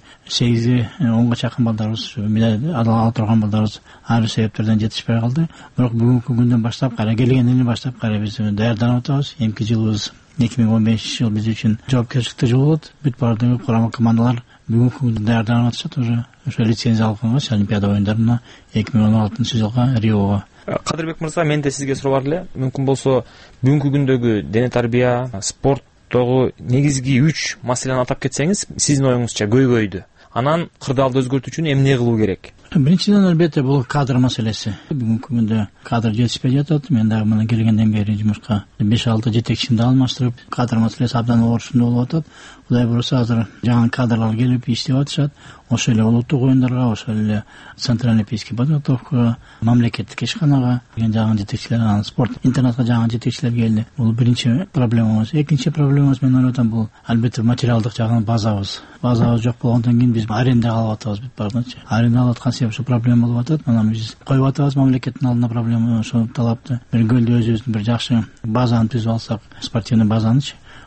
8-10га чакын балдарыбыз медаль ала турган балдарыбыз ар бир себептерден жетишпей калды. Бирок бүгүнкү күндөн баштап келгенден баштап биз даярданып атабыз. Эмки жылыбыз 2015 жыл биз үчүн жоопкерчиликтүү жыл болот. Бүт баардыгы курама командалар бүгүнкү күндө даярданып атышат. Уже ошо лицензия алганбыз Олимпиада оюндарына 2016-жылга Риого. Кадырбек мырза, мен да сизге суроо бар эле. Мүмкүн болсо бүгүнкү күндөгү дене тарбия, спорттогу негизги 3 маселени атап кетсеңиз, сиздин оюңузча көйгөйдү. Анан кырдаалды өзгөртүү үчүн эмне кылуу керек? Биринчиден албетте бул кадр маселеси. Бүгүнкү күндө кадр жетишпей жатат. Мен дагы мына келгенден бери жумушка 5-6 жетекчимди алмаштырып, кадр маселеси абдан оорчундуу болуп атат. Кудай буюрса, азыр жаңы кадрлар келип иштеп атышат. Ошол эле улуттук оюндарга, ошол эле центральный олимпийский подготовкага, мамлекеттик ишканага жаңы жетекчилер, анан спорт интернатка жаңы жетекчилер келди. Бул биринчи проблемабыз. Экинчи проблемабыз, мен ойлойм, бул албетте материалдык жагынан базабыз. Базабыз жок болгондон кийин биз арендага алып атабыз бүт бардычы. Аренда алып аткан себеп ошо проблема болуп атат. Анан биз коюп атабыз мамлекеттин алдына проблема, ошол талапты. Бир көлдө өзүбүздүн бир жакшы базаны түзүп алсак, спортивный базанычы,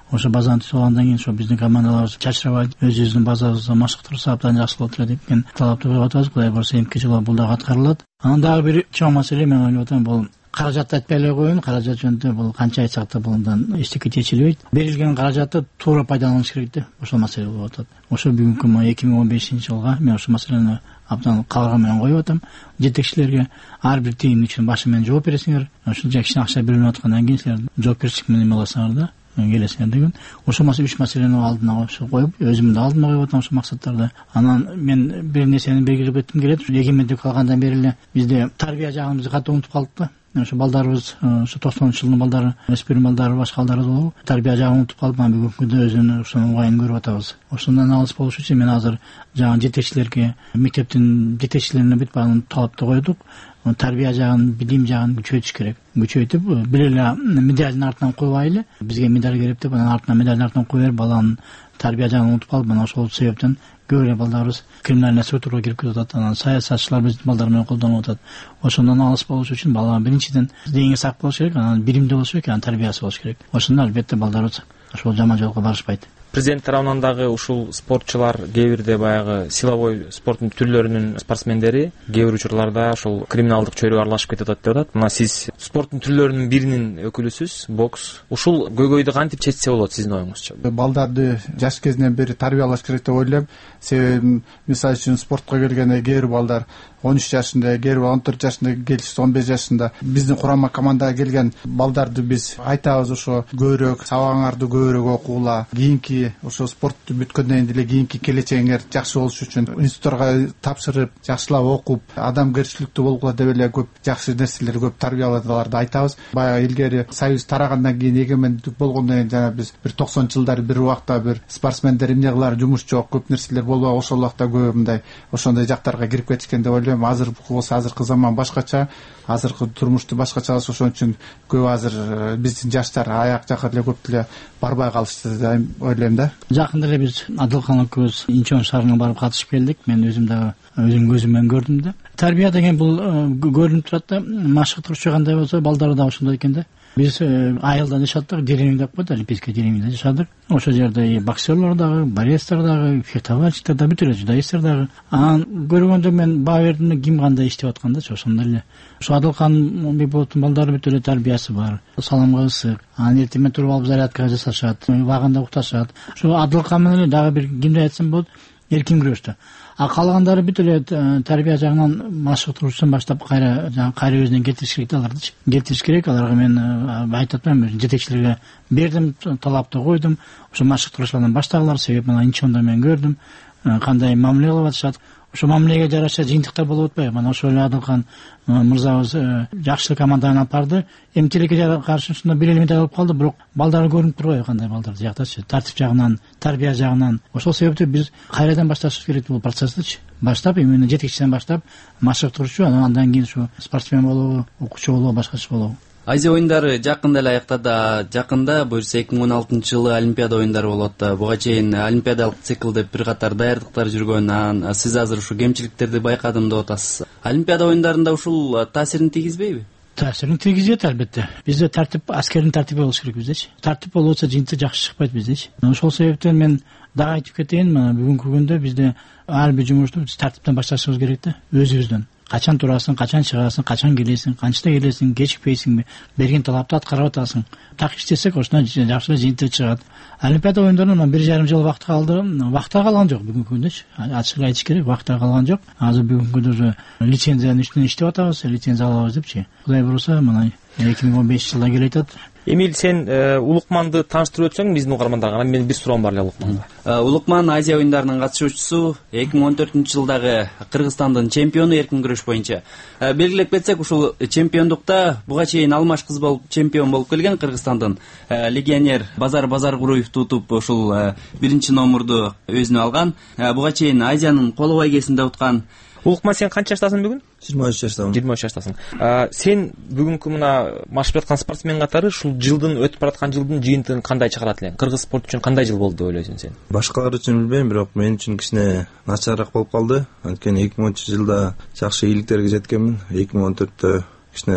ошо базаны түзүп алгандан кийин ошо биздин командаларыбыз чачырабай өзүбүздүн базабызда машыктырса абдан жакшы болот эле деген талапты коюп атабыз. Кудай буюрса эмки жылы бул дагы аткарылат. Анан дагы бир чоң маселе мен ойлоп атам, бул каражатты айтпай эле коеюн. Каражат жөнүндө бул канча айтсак да булдан эчтеке чечилбейт. Берилген каражатты туура пайдаланыш керек да, ошол маселе болуп атат. Ошо бүгүнкү 2015-жылга мен ошол маселени абдан калган менен коюп атам. Жетекчилерге ар бир тыйын үчүн башы менен жооп бересиңер. Ошол кичине акча берилип аткандан кийин силер жоопкерчилик менен аласыңар да келесиңер деген. Ошол үч маселени алдына коюп, өзүм да алдыма коюп атам ошол максаттарды. Анан мен бир нерсени белгилеп өткүм келет. Эгемендик алгандан бери эле бизде тарбия жагын биз катуу унутуп калдык да. Ошо балдарыбыз, ошо 90-жылдын балдары, өспүрүм балдары, башка балдар болобу, тарбия жагын унутуп калып, анан бүгүнкү күндө өзүнүн ушунун угайын көрүп атабыз. Ошондон алыс болуш үчүн мен азыр жаңы жетекчилерге, мектептин жетекчилерине бүт баарын талапты койдук. Тарбия жагын, билим жагын күчөйтүш керек. Күчөйтүп, бир эле медалдын артынан койбайлы, бизге медаль керек деп, анан артынан медалдын артынан кое берип, баланын тарбия жагын унутуп калып, анан ошол себептен көп эле балдарыбыз криминалдык структурага кирип кетип атат. Анан саясатчылар биздин балдар менен колдонуп атат. Ошондон алыс болуш үчүн бала биринчиден деңи сак болуш керек, анан биримдүү болуш керек, анан тарбиясы болуш керек. Ошондо албетте балдарыбыз ошол жаман жолго барышпайт. Президент тарабынан дагы ушул спортчулар кээ бирде баягы силовой спорттун түрлөрүнүн спортсмендери кээ бир учурларда ошол криминалдык чөйрөгө аралашып кетип атат деп атат. Мына сиз спорттун түрлөрүнүн биринин өкүлүсүз, бокс. Ушул көйгөйдү кантип чечсе болот сиздин оюңузча? Балдарды жаш кезинен бери тарбиялаш керек деп ойлойм. Себеби мисалы үчүн спортко келгенде кээ бир балдар 13 жашында, кээ бир 14 жашында келишти, 15 жашында биздин курама командага келген балдарды биз айтабыз, ошо көбүрөөк сабагыңарды көбүрөөк окугула, кийинки ошо спортту бүткөндөн кийин деле кийинки келечегиңер жакшы болуш үчүн институтка тапшырып, жакшылап окуп, адамгерчиликтүү болгула деп эле көп жакшы нерселер көп тарбияладыларды айтабыз. Баягы илгери союз тарагандан кийин, эгемендик болгондон кийин жана биз бир 90-жылдары бир убакта бир спортсмендер эмне кылар, жумуш жок, көп нерселер болбогон, ошол убакта көп мындай ошондой жактарга кирип кетишкен деп ойлойм. Азыркы болсо азыркы заман башкача, азыркы турмушту башкача, ошон үчүн көп азыр биздин жаштар аяк жакка деле көп деле барбай калышты деп ойлойм да. Жакында эле биз Адылхан экөөбүз Инчон шаарына барып катышып келдик. Мен өзүм дагы өзүм көзүм менен көрдүм да. Тарбия деген бул көрүнүп турат да, машыктыруучу кандай болсо балдары да ошондой экен да. Биз айылда жашадык, деревня деп коет, олимпийский деревняда жашадык. Ошол жерде боксерлор дагы, борецтер дагы, фехтовальщиктер дагы, бүт эле жудоисттер дагы. Анан көргөндө мен баа бердим, ким кандай иштеп атканда, ошондой эле. Ошо Адылхан Бекболовдун балдары бүт эле тарбиясы бар, саламга ысык. Анан эртең менен туруп алып зарядка жасашат, вагонда укташат. Ошо Адылхан менен эле дагы бир кимди айтсам болот, эркин күрөштө. Калгандары бүт эле тарбия жагынан машыктыруучудан баштап кайра өзүнөн кетириш керек да, аларды кетириш керек. Аларга мен айтып атпаймынбы, жетекчилерге бердим, талапты койдум. Ошо машыктыруучулардан баштагылар, себеби мына Инчондо мен көрдүм кандай мамиле кылып атышат. Ошо мамилеге жараша жыйынтыктар болуп атпайбы? Мына ошол эле Адылхан мырзабыз жакшы команданы алып барды. Эми тилекке каршы ушунда бир эле медаль алып калды, бирок балдары көрүнүп турбайбы кандай балдар жактачы, тартип жагынан, тарбия жагынан. Ошол себептен биз кайрадан башташыбыз керек бул процессти. Баштап, именно жетекчиден баштап машыктыруучу, андан кийин ушу спортсмен болобу, окуучу болобу, башкачы болобу. Азия оюндары жакында эле аяктады. Жакында буюрса 2016-жылы Олимпиада оюндары болот. Буга чейин олимпиадалык цикл деп бир катар даярдыктар жүргөн. Анан сиз азыр ушу кемчиликтерди байкадым деп атасыз. Олимпиада оюндарында ушул таасирин тийгизбейби? Таасирин тийгизет албетте. Бизде тартип, аскердин тартиби болуш керек биздечи. Тартип болбосо жыйынтык жакшы чыкпайт биздечи. Ошол себептен мен дагы айтып кетейин, мына бүгүнкү күндө бизде ар бир жумушту тартиптен башташыбыз керек да, өзүбүздөн. Качан турасың, качан чыгасың, качан келесиң, канчта келесиң, кечикпейсиңби, берген талапты аткарып атасың. Так иштесек, ошондон жакшы жыйынтык чыгат. Олимпиада оюндарына 1,5 жыл вакыт калды. Вакыт калган жок бүгүнкү күндө. Ачык айтыш керек, вакыт калган жок. Азыр бүгүнкү күндө лицензиянын үстүнөн иштеп атабыз, лицензия алабыз депчи. Кудай буюрса, мына 2015-жылда келе атат. Эмил, сен Улукманды тааныштырып өтсөң биздин угармандарга. Анан менин бир суроом бар эле Улукманга. Улукман Азия оюндарынын катышуучусу, 2014-жылдагы Кыргызстандын чемпиону эркин күрөш боюнча. Белгилеп кетсек, ушул чемпиондукта буга чейин Алмаш кыз болуп чемпион болуп келген Кыргызстандын легионер Базар Базаркуруевди утуп ушул биринчи номурду өзүнө алган. Буга чейин Азиянын коло байгесинде уткан. Улукман, сен канча жаштасың бүгүн? 23 жаштамын. 23 жаштасың. Сен бүгүнкү мына машык аткан спортсмен катары ушул жылдын өтүп бараткан жылдын жыйынтыгын кандай чыгарат элең? Кыргыз спорт үчүн кандай жыл болду деп ойлойсуң сен? Башкалар үчүн билбейм, бирок мен үчүн кичине начарыраак болуп калды. Анткени 2013-жылда жакшы ийгиликтерге жеткенмин. 2014-тө кичине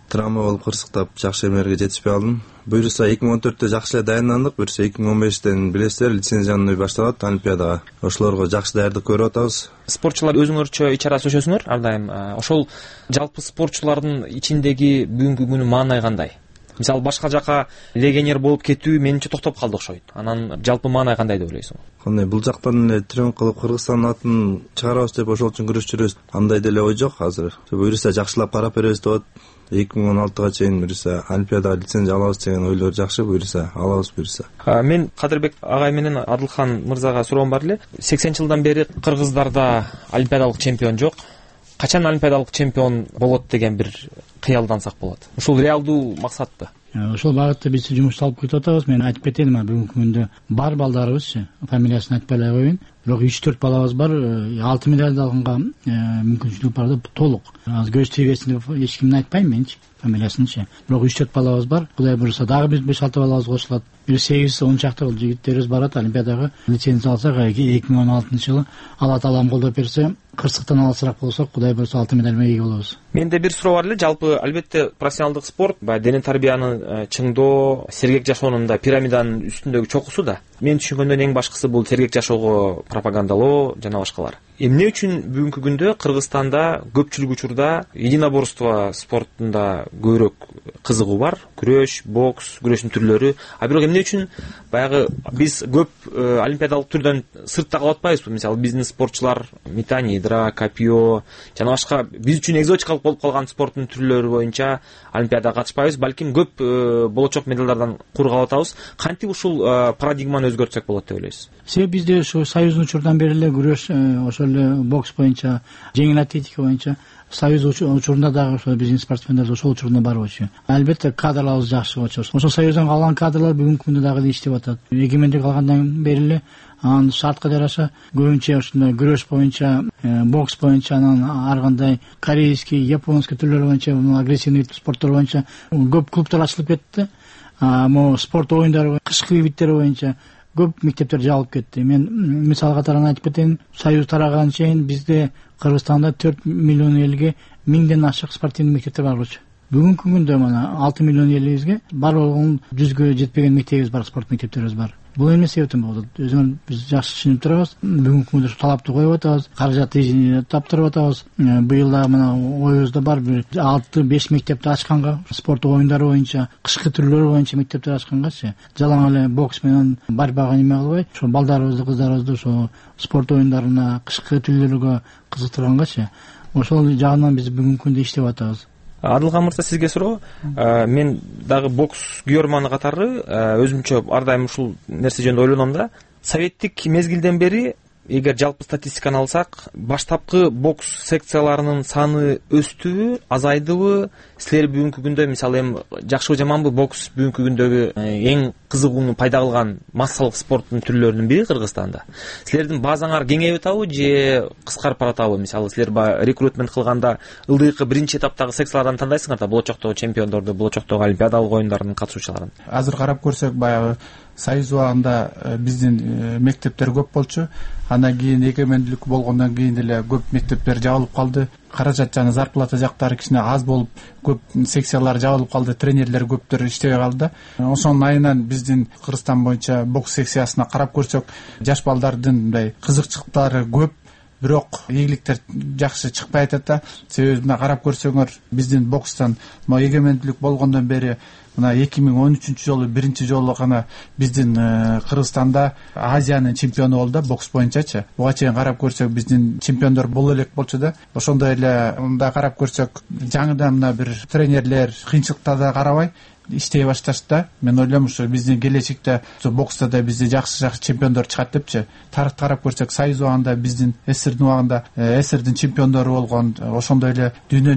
травма болуп кырсыктап жакшы эмелерге жетишпей калдым. Буюрса 2014-тө жакшы эле дайындандык. Буюрса 2015-тен билесиздер, лицензиянын башталат Олимпиадага. Ошолорго жакшы даярдык көрүп атабыз. Спортчулар өзүңөрчө ич ара сүйлөшөсүңөр ар дайым. Ошол жалпы спортчулардын ичиндеги бүгүнкү күнү маанай кандай? Мисалы башка жака легионер болуп кетүү менимче токтоп калды окшойт. Анан жалпы маанай кандай деп ойлойсуң? Кандай бул жактан эле тренинг кылып Кыргызстандын атын чыгарабыз деп ошол үчүн күрөшүп жүрөбүз. Андай деле ой жок азыр. Буюрса жакшылап карап беребиз деп атат. 2016-га чейин буюрса Олимпиадага лицензия алабыз деген ойлор жакшы. Буюрса алабыз буюрса. Мен Кадырбек агай менен Адылхан мырзага суроом бар эле. 80-жылдан бери кыргыздарда олимпиадалык чемпион жок. Качан олимпиадалык чемпион болот деген бир кыялдансак болот. Ушул реалдуу максатпы? Ошол багытта биз жумуш алып кетип атабыз. Мен айтып кетейин, бүгүнкү күндө бар балдарыбызчы, фамилиясын айтпай эле коеюн. Бирок 3-4 балабыз бар, 6 медаль алганга мүмкүнчүлүк бар да, толук. Азыр көз тийбесин деп эч кимдин айтпайм менчи, фамилиясынчы. Бирок 3-4 балабыз бар. Кудай буюрса дагы биз 5-6 балабыз кошулат. Бир 8-10 чакты жигиттерибиз барат Олимпиадага. Лицензия алсак 2016-жылы Алла таалам колдоп берсе, кырсыктан алысыраак болсок, Кудай буюрса 6 медаль ээ болобуз. Менде бир суроо бар эле. Жалпы албетте профессионалдык спорт, баягы дене тарбияны чыңдоо, сергек жашоонун да пирамиданын үстүндөгү чокусу да. Мен түшүнгөндөн эң башкысы бул сергек жашоого пропагандалоо жана башкалар. Эмне үчүн бүгүнкү күндө Кыргызстанда көпчүлүк учурда единоборство спортунда көбүрөөк кызыгуу бар? Күрөш, бокс, күрөштүн түрлөрү. А бирок эмне үчүн баягы биз көп олимпиадалык түрдөн сыртта калып атпайбызбы? Мисалы биздин спортчулар метание ядра, копье жана башка биз үчүн экзотикалык болуп калган спорттун түрлөрү боюнча олимпиадага катышпайбыз, балким көп болочок медалдардан кур калып атабыз. Кантип ушул парадигманы өзгөртсөк болот деп ойлойсуз? Себеби бизде ушу союздун учурунан бери эле күрөш, ошол эле бокс боюнча, жеңил атлетика боюнча союз учурунда дагы ошол биздин спортсмендер ошол учурунда барбычы. Албетте кадрларыбыз жакшы болчу. Ошол союздан калган кадрлар бүгүнкү күндө дагы иштеп атат. Эгемендик алгандан бери эле анын шартка жараша көбүнчө ушундай күрөш боюнча, бокс боюнча, анан ар кандай корейский, японский түрлөр боюнча, агрессивный спорттор боюнча көп клубтар ачылып кетти. Могу спорт оюндары, кышкы биттер боюнча көп мектептер жабылып кетти. Мен мисал катарынан айтып кетейин, союз тараган чейин бизде Кыргызстанда 4 миллион элге 1000ден ашык спортивный мектептер бар болчу. Бүгүнкү күндө мына 6 миллион элибизге бар болгон 100гө жетпеген мектебибиз бар, спорт мектептерибиз бар. Бул эмне себептен болот? Өзүңөр биз жакшы түшүнүп турабыз. Бүгүнкү күндө талапты коюп атабыз, каражатты таптырып атабыз. Быйыл да мына оюбузда бар бир 6-5 мектепти ачканга, спорт оюндары боюнча, кышкы түрлөрү боюнча мектептер ачкангачы, жалаң эле бокс менен борьбага неме кылбай, ошо балдарыбызды, кыздарыбызды ошо спорт оюндарына, кышкы түрлөргө кызыктыргангачы, ошол жагынан биз бүгүнкү күндө иштеп атабыз. Адылхан мырза, сизге суроо. Мен дагы бокс күйөрманы катары өзүмчө ар дайым ушул нерсе жөнүндө ойлоном да. Советтик мезгилден бери эгер жалпы статистиканы алсак, баштапкы бокс секцияларынын саны өстүбү, азайдыбы? Силер бүгүнкү күндө мисалы эми жакшыбы жаманбы, бокс бүгүнкү күндөгү эң кызыгууну пайда кылган массалык спорттун түрлөрүнүн бири Кыргызстанда. Силердин базаңар кеңейип атабы же кыскарып баратабы? Мисалы силер рекрутмент кылганда ылдыйкы биринчи этаптагы секциялардан тандайсыңар да, болочоктогу чемпиондорду, болочоктогу олимпиадалык оюндардын катышуучуларын. Азыр карап көрсөк, баягы союз убагында биздин мектептер көп болчу. Андан кийин эгемендүүлүк болгондон кийин эле көп мектептер жабылып калды. Каражат жана зарплата жактары кичине аз болуп, көп секциялар жабылып калды, тренерлер көптөр иштебей калды. Ошонун айынан биздин Кыргызстан боюнча бокс секциясына карап көрсөк, жаш балдардын мындай кызыкчылыктары көп, бирок ийгиликтер жакшы чыкпай атат да. Себеби мына карап көрсөңөр, биздин бокстан могу эгемендүүлүк болгондон бери мына 2013-жолу биринчи жолу гана биздин Кыргызстанда Азиянын чемпиону болду да, бокс боюнчачы. Буга чейин карап көрсөк, биздин чемпиондор боло элек болчу да. Ошондой эле мында карап көрсөк, жаңыдан мына бир тренерлер кыйынчылыктарга карабай иштей башташты да. Мен ойлойм, ушу биздин келечекте бокста да бизде жакшы чемпиондор чыгат депчи. Тарыхты карап көрсөк, союз убагында биздин СССРдин убагында СССРдин чемпиондору болгон, ошондой эле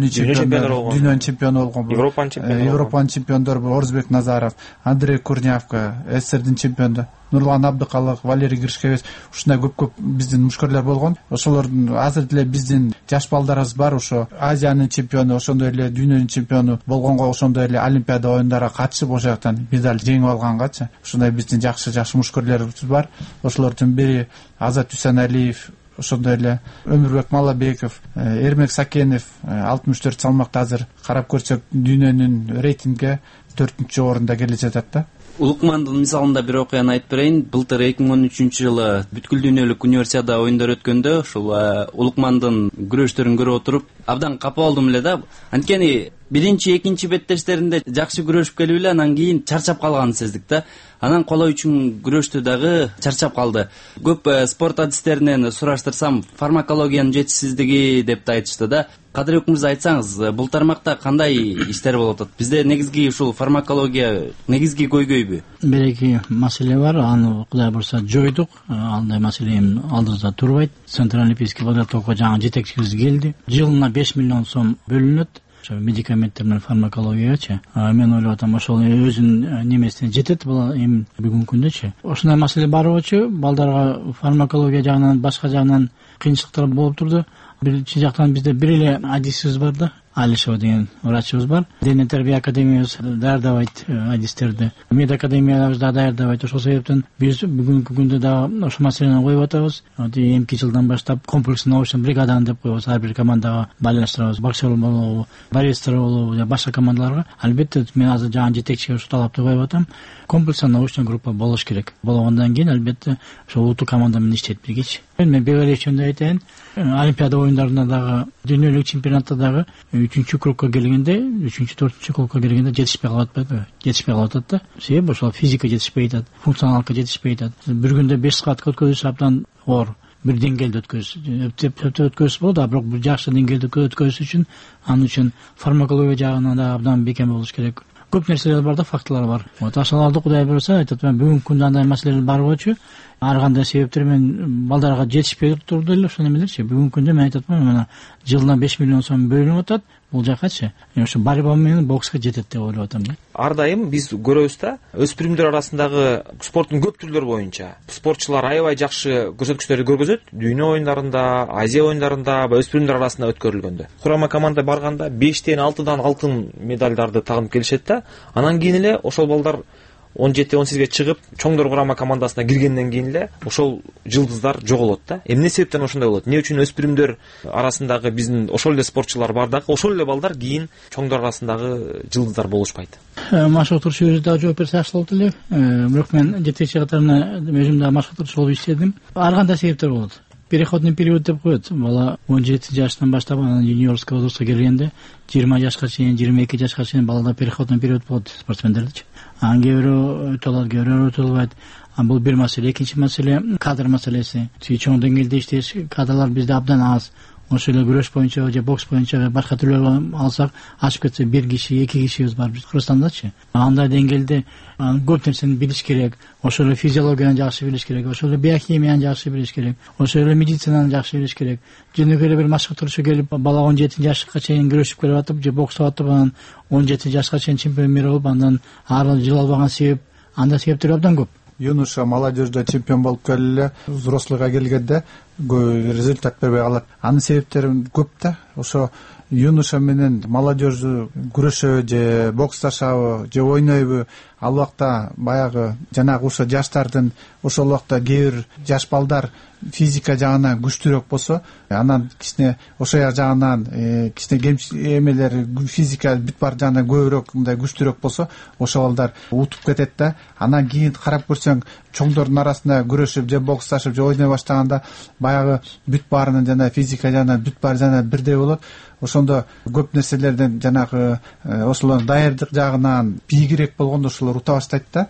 дүйнөнүн чемпиону болгон, Европанын чемпиондору Орузбек Назаров, Андрей Курнявка, СССРдин чемпиону Нурлан Абдыкалык, Валерий Гришкевич, ушундай көп биздин мушкерлер болгон. Ошолордун азыр деле биздин жаш балдарыбыз бар, ошо Азиянын чемпиону, ошондой эле дүйнөнүн чемпиону болгонго, ошондой эле олимпиада оюндарына катышып ошол жактан медаль жеңип алгангачы. Ушундай биздин жакшы мушкерлерибиз бар. Ошолордун бири Азат Үсеналиев, ошондой эле Өмүрбек Малабеков, Эрмек Сакенов 64 салмакта азыр карап көрсөк дүйнөнүн рейтингге 4-орунда келе жатат да. Улукмандын мисалында бир окуяны айтып берейин. Былтыр 2013-жылы бүткүл дүйнөлүк универсиада оюндар өткөндө ушул Улукмандын күрөштөрүн көрүп отуруп абдан капа болдум эле да. Анткени биринчи, экинчи беттештеринде жакшы күрөшүп келип эле анан кийин чарчап калганын сездик да. Анан коло үчүн күрөштү дагы чарчап калды. Көп спорт адистеринен сураштырсам, фармакологиянын жетишсиздиги деп да айтышты да. Кадырбек мырза, айтсаңыз, бул тармакта кандай иштер болуп атат? Бизде негизги ушул фармакология негизги көйгөйбү? Бир эки маселе бар, аны Кудай буйрса жойдук. Андай маселе эми алдыбызда турбайт. Центральный олимпийский подготовка жаңы жетекчибиз келди. Жылына 5 миллион сом бөлүнөт. Медикаменттер менен фармакологиячы. Мен ойлоп атам, ошол өзүнүн немесине жетет бул эми бүгүнкү күндөчү. Ошондой маселе бар болчу. Балдарга фармакология жагынан, башка жагынан кыйынчылыктар болуп турду. Биринчи жактан бизде бир эле адисибиз бар да, Алишева деген врачыбыз бар. Дене тарбия академиябыз даярдабайт адистерди. Мед академиябыз да даярдабайт. Ошол себептен биз бүгүнкү күндө дагы ошол маселени коюп атабыз. Эмки жылдан баштап комплексный научный бригаданы деп коебуз. Ар бир командага байланыштырабыз. Боксер болобу, баристер болобу, же башка командаларга. Албетте мен азыр жаңы жетекчиге ушул талапты коюп атам. Комплексный научный группа болуш керек. Болгондон кийин албетте ошол улуттук команда менен иштейт биргичи. Мен Бегалиевченде айтайын, Олимпиада оюндарында дагы, дүйнөлүк чемпионатта дагы 3-чү кругка келгенде, 3-чү, 4-чү кругка келгенде жетишпей калып атат да. Себеби ошол физика жетишпей атат, функционалка жетишпей атат. Бир күндө 5 саатка өткөзүш абдан оор. Бир деңгээлде өткөзүш болот, бирок бир жакшы деңгээлде өткөзүш үчүн анын үчүн фармакология жагынан да абдан бекем болуш керек. Көп нерселер бар да, фактылар бар. Ошолорду Кудай буйрса, айтат, мен бүгүнкү күндө андай маселелер бар болчу. Ар кандай себептер менен балдарга жетишпей турду эле ошол эмелерчи. Бүгүнкү күндө мен айтат, мына жылына 5 миллион сом бөлүнүп атат. Бул жакачы. Ошо борьба менен бокска жетет деп ойлоп атам да. Ар дайым биз көрөбүз да, өспүрүмдөр арасындагы спорттун көп түрлөрү боюнча спортчулар аябай жакшы көрсөткүчтөрдү көргөзөт. Дүйнө оюндарында, Азия оюндарында, өспүрүмдөр арасында өткөрүлгөндө. Курама команда барганда 5-тен 6-дан алтын медалдарды тагынып келишет да. Анан кийин эле ошол балдар 17-18ге чыгып, чоңдор курама командасына киргенден кийин эле ошол жылдыздар жоголот да. Эмне себептен ошондой болот? Эмне үчүн өспүрүмдөр арасындагы биздин ошол эле спортчулар бар дагы, ошол эле балдар кийин чоңдор арасындагы жылдыздар болушпайт? Машык турчу өзү дагы жооп берсе жакшы болот эле. Бирок мен жетекчи катарына өзүм дагы машык турчу болуп иштедим. Ар кандай себептер болот. Переходный период деп коет. Бала 17 жаштан баштап анан юниорский возрастка келгенде 20 жашка чейин, 22 жашка чейин балада переходный период болот спортсмендердичи. Анан кээ бирөө өтө алат, кээ бирөө өтө албайт. Бул бир маселе. Экинчи маселе кадр маселеси. Чоң деңгээлде иштеш кадрлар бизде абдан аз. Ошол эле күрөш боюнча же бокс боюнча башка түрлөрү алсак, ашып кетсе 1 киши, 2 кишибиз бар Кыргызстандачы. Андай деңгээлде көп нерсени билиш керек. Ошол эле физиологияны жакшы билиш керек, ошол эле биохимияны жакшы билиш керек, ошол эле медицинаны жакшы билиш керек. Жөнөкөй эле бир машык турчу келип, бала 17 жашка чейин күрөшүп келип атып, же бокстоп атып, анан 17 жашка чейин чемпион мира болуп, андан ары жыла албаган себеп, андай себептер абдан көп. Юноша молодежьда чемпион болуп келе, взрослыйга келгенде результат бербей калат. Анын себептери көп да. Ошо юноша менен молодежь күрөшөбү же боксташабы же ойнойбу, ал убакта баягы жанагы ошо жаштардын ошол убакта кээ бир жаш балдар физика жагынан күчтүүрөөк болсо, анан кичине ошол жагынан кичине эмелер физика бүт бар жагынан көбүрөөк мындай күчтүүрөөк болсо, ошол балдар утуп кетет да. Анан кийин карап көрсөң, чоңдордун арасында күрөшүп же боксташып же ойной баштаганда баягы бүт баарынын жана физика жагынан бүт баары жана бирдей болот. Ошондо көп нерселерден жанагы ошолор даярдык жагынан бийигирээк болгондо ошолор ута баштайт да.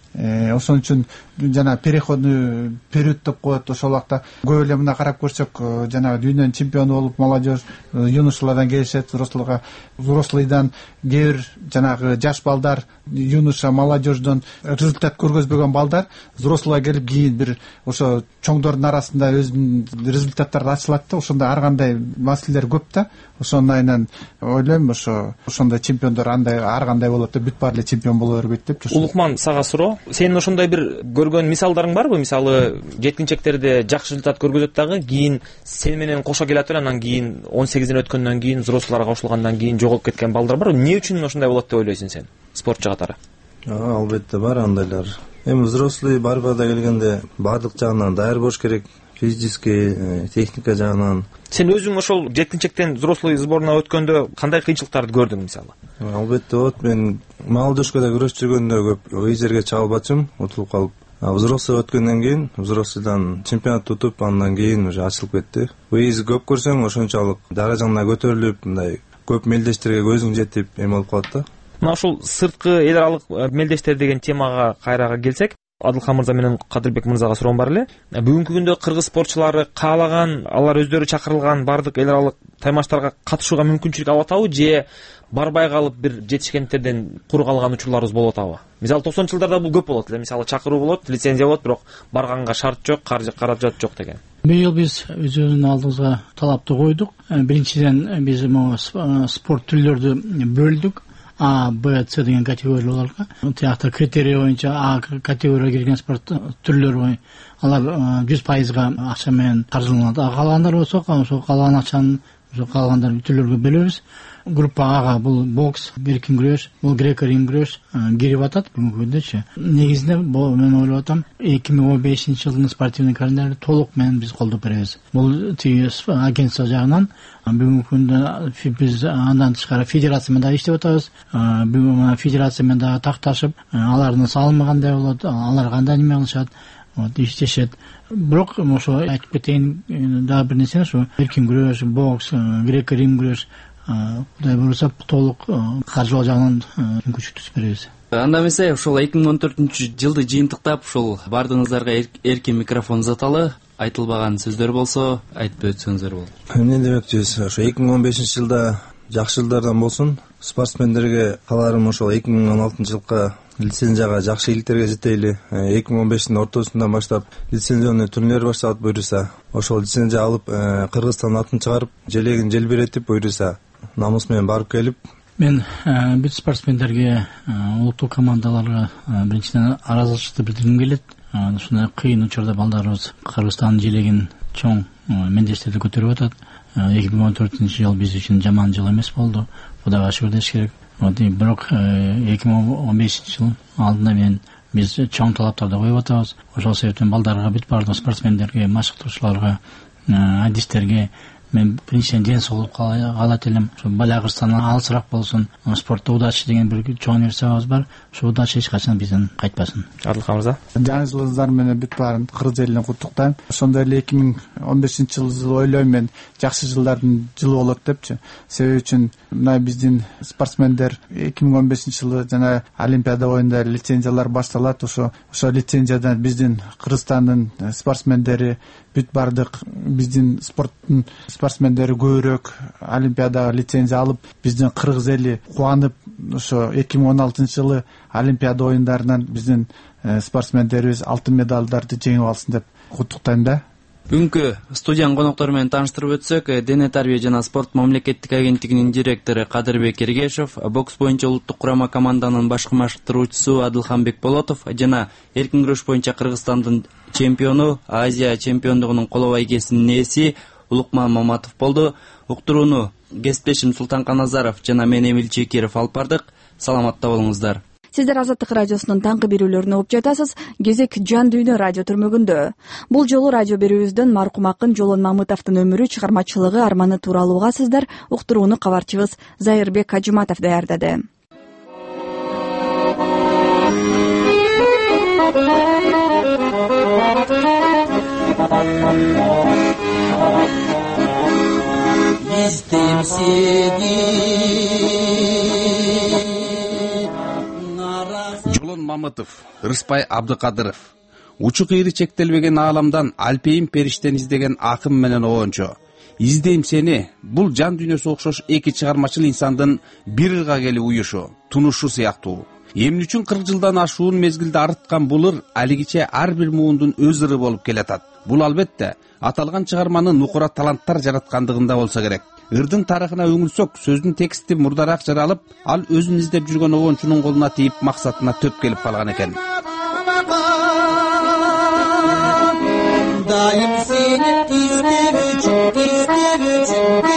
Ошон үчүн жана переходный период деп коет. Ошол убакта көп эле мына карап көрсөк, жана дүйнөнүн чемпиону болуп молодежь юношалардан келишет, взрослыйдан кээ бир жанагы жаш балдар, юноша молодежьдон результат көргөзбөгөн балдар взрослыйга келип кийин бир ошо чоңдордун арасында өзүнүн результаттары ачылат да. Ошондой ар кандай маселелер көп да. Ошондойнан ойлойм, ошондой чемпиондор ар кандай болот деп, бүт баары эле чемпион боло бербейт деп. Улукман, сага суроо. Сенин ошондой бир көргөн мисалдарың барбы? Мисалы, жеткинчектерде жакшы результат көргөзөт дагы, кийин сен менен кошо келе атып, анан кийин 18ден өткөндөн кийин, взросларга кошулгандан кийин жоголуп кеткен балдар барбы? Эмне үчүн ошондой болот деп ойлойсуң сен, спортчу катары? Албетте бар андайлар. Эми взрослый борьбада келгенде баардык жагынан даяр болуш керек. физический техника жагынан. Сен өзүң ошол жеткинчектен взрослый сборуна өткөндө кандай кыйынчылыктарды көрдүң мисалы? Албетте болот. Мен молодежкада күрөшүп жүргөндө көп ый жерге чыга албачым, утулуп калып. Взрослый өткөндөн кийин, взрослыйдан чемпионат утуп, андан кийин уже ачылып кетти. Ыйыз көп көрсөң, ошончолук даражаңда көтөрүлүп, мындай көп мелдештерге көзүң жетип эме болуп калат да. Мына ушул сырткы эл аралык мелдештер деген темага кайрага келсек, Адылхан мырза менен Кадырбек мырзага суроом бар эле. Бүгүнкү күндө кыргыз спортчулары каалаган, алар өздөрү чакырылган бардык эл аралык таймаштарга катышууга мүмкүнчүлүк алып атабы же барбай калып бир жетишкендерден кур калган учурларыбыз болуп атабы? Мисалы 90-жылдарда бул көп болот эле. Мисалы чакыруу болот, лицензия болот, бирок барганга шарт жок, каражат жок деген. Быйыл биз өзүбүздүн алдыбызга талапты койдук. Биринчиден биз спорт түрлөрдү бөлдүк. А, Б, С деген категорияларга. Тиякта критерий боюнча А категорияга кирген спорт түрлөрү алар 100% акча менен каржыланат. Калгандар болсо, ошол калган акчаны калгандар түрлөргө бөлөбүз. Группа Ага бул бокс, эркин күрөш, бул греко-рим күрөш кирип атат бүгүнкү күндөчү. Негизинде мен ойлоп атам 2015-жылдын спортивный календарь толук менен биз колдоп беребиз. Бул тиги агентство жагынан бүгүнкү күндө биз андан тышкары федерация менен да иштеп атабыз. Бүгүн федерация менен да такташып, алардын салымы кандай болот, алар кандай неме кылышат, иштешет. Бирок ошо айтып кетейин дагы бир нерсе, ошо эркин күрөш, бокс, греко-рим күрөш Кудай буюрса толук каржылоо жагынан мүмкүнчүлүк беребиз. Анда эмесе ошол 2014-жылды жыйынтыктап ушул бардыгыңыздарга эркин микрофон узаталы. Айтылбаган сөздөр болсо айтып өтсөңүздөр болот. Эмне демекчибиз? Ошо 2015-жылда жакшы жылдардан болсун. Спортсмендерге кааларым ошол 2016-жылга лицензияга жакшы ийгиликтерге жетели. 2015-тин ортосундан баштап лицензионный турнир башталат буюрса. Ошол лицензия алып, Кыргызстан атын чыгарып, желегин желбиретип буюрса, намыс менен барып келип. Мен бүт спортсмендерге, улуттук командаларга биринчиден ыраазычылыкты билдиргим келет. Ушундай кыйын учурда балдарыбыз Кыргызстандын желегин чоң мендештерди көтөрүп атат. 2014-жыл биз үчүн жаман жыл эмес болду. Кудайга шүгүр деш керек. Бирок 2015-жыл алдында биз чоң талаптарды коюп атабыз. Ошол себептен балдарга, бүт бардык спортсмендерге, машыктоочуларга, адистерге мен биринчиден ден соолук каалайт элем. Ошо Балагырстан алысыраак болсун. Спортто удача деген бир чоң нерсебиз бар. Ошо удача эч качан бизден кайтпасын. Адылхан мырза. Жаңы жылыңыздар менен бүт баарын кыргыз элин куттуктайм. Ошондой эле 2015-жыл ойлойм мен жакшы жылдардын жылы болот депчи. Себеби үчүн мына биздин спортсмендер 2015-жылы жана Олимпиада оюнда лицензиялар башталат. Ошо лицензиядан биздин Кыргызстандын спортсмендери бүт бардык биздин спорттун спортсмендери көбүрөөк Олимпиадага лицензия алып, биздин кыргыз эли кубанып, ошо 2016-жылы Олимпиада оюндарынан биздин спортсмендерибиз алтын медалдарды жеңип алсын деп куттуктайм да. Бүгүнкү студиянын коноктору менен тааныштырып өтсөк, Дене тарбия жана спорт мамлекеттик агенттигинин директору Кадырбек Эргешев, бокс боюнча улуттук курама команданын башкы машыктыруучусу Адылхан Бекболотов жана эркин күрөш боюнча Кыргызстандын чемпиону, Азия чемпиондугунун коло байгесинин ээси Улукман Маматов болду. Уктурууну кесиптешим Султан Каназаров жана мен Эмил Чекиров алып бардык. Саламатта болуңуздар. Сиздер Азаттык радиосунун таңкы берүүлөрүнө угуп жатасыз. Кезек Жан дүйнө радио түрмөгүндө. Бул жолу радио берүүбүздөн маркум акын Жолон Мамытовдун өмүрү, чыгармачылыгы, арманы тууралуу угасыздар. Уктурууну кабарчыбыз Зайырбек Ажыматов даярдады. Жолон Мамытов, Рыспай Абдыкадыров. Учу кыйры чектелбеген ааламдан Алпейим периштени издеген акым менен оончо. Издейм сени. Бул жан дүйнөсү окшош эки чыгармачыл инсандын бир ырга келип уюшу, тунушу сыяктуу. Эмне үчүн 40 жылдан ашуун мезгилде арыткан бул ыр алигиче ар бир муундун өз ыры болуп келатат. Бул албетте аталган чыгарманы нукура таланттар жараткандыгында болсо керек. Ырдын тарыхына үңүлсөк, сөздүн тексти мурдараак жаралып, ал өзүн издеп жүргөн оончунун колуна тийип максатына төп келип калган экен. Дайым сени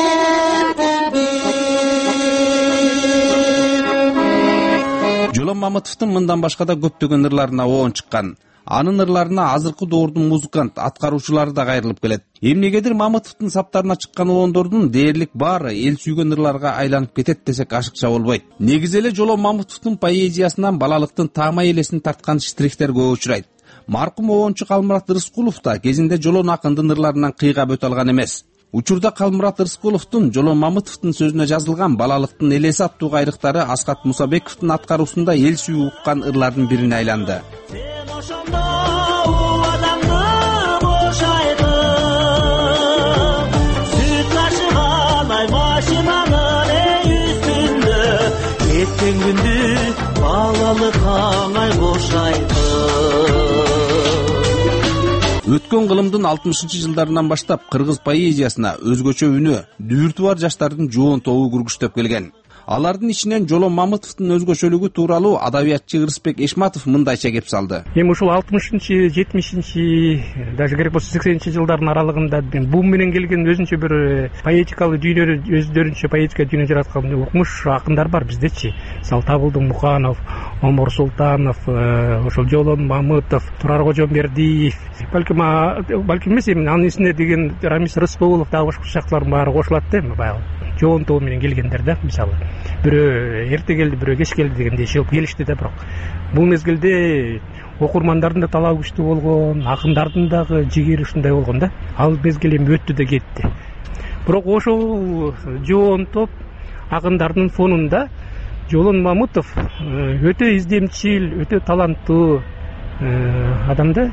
Жолон Мамытовдун мындан башка да көптөгөн ырларына оон чыккан. Анын ырларына азыркы доордун музыкант, аткаруучулары да кайрылып келет. Эмнегедир Мамытовдун саптарына чыккан улондордун дээрлик баары эл сүйгөн ырларга айланып кетет десек ашыкча болбойт. Негизи эле Жоло Мамытовдун поэзиясынан балалыктын таамай элесин тарткан штрихтер көп учурайт. Маркум Оончу Калмурат Рыскулов да кезинде Жолон акындын ырларынан кыйгап өтө алган эмес. Учурда Калмурат Рыскуловдун Жоло Мамытовдун сөзүнө жазылган балалыктын элеси аттуу кайрыктары Аскат Мусабековдун аткаруусунда эл сүйүү уккан ырлардын бирине айланды. Эттен күндү балалык аңай бошайты. Өткөн кылымдын 60-жылдарынан баштап кыргыз поэзиясына өзгөчө үнү, дүүртү бар жаштардын жоон тобу күргүчтөп келген. Алардын ичинен Жоло Мамытовдун өзгөчөлүгү тууралуу адабиятчы Ырысбек Эшматов мындайча кеп салды. Эми ушул 60-, 70, даже керек болсо 80-жылдардын аралыгында бум менен келген өзүнчө бир поэтикалык дүйнөнү өздөрүнчө поэтика дүйнө жараткан укмуш акындар бар биздечи. Мисалы Табылдың Муканов, Омор Султанов, ошол Жоло Мамытов, Турар Кожомбердиев, балким эмес, анын ичинде деген Рамис Рыскулов дагы башка сыяктуулардын баары кошулат да, баягы жоон тобу менен келгендер да, мисалы. Бирөө эрте келди, бирөө кеч келди дегендей чыгып келишти да, бирок бул мезгилде окурмандардын да талабы күчтүү болгон, акындардын дагы жигери ушундай болгон да. Ал мезгил эми өттү да кетти. Бирок ошол жоон топ акындардын фонунда Жоло Мамытов өтө издемчил, өтө таланттуу адам да.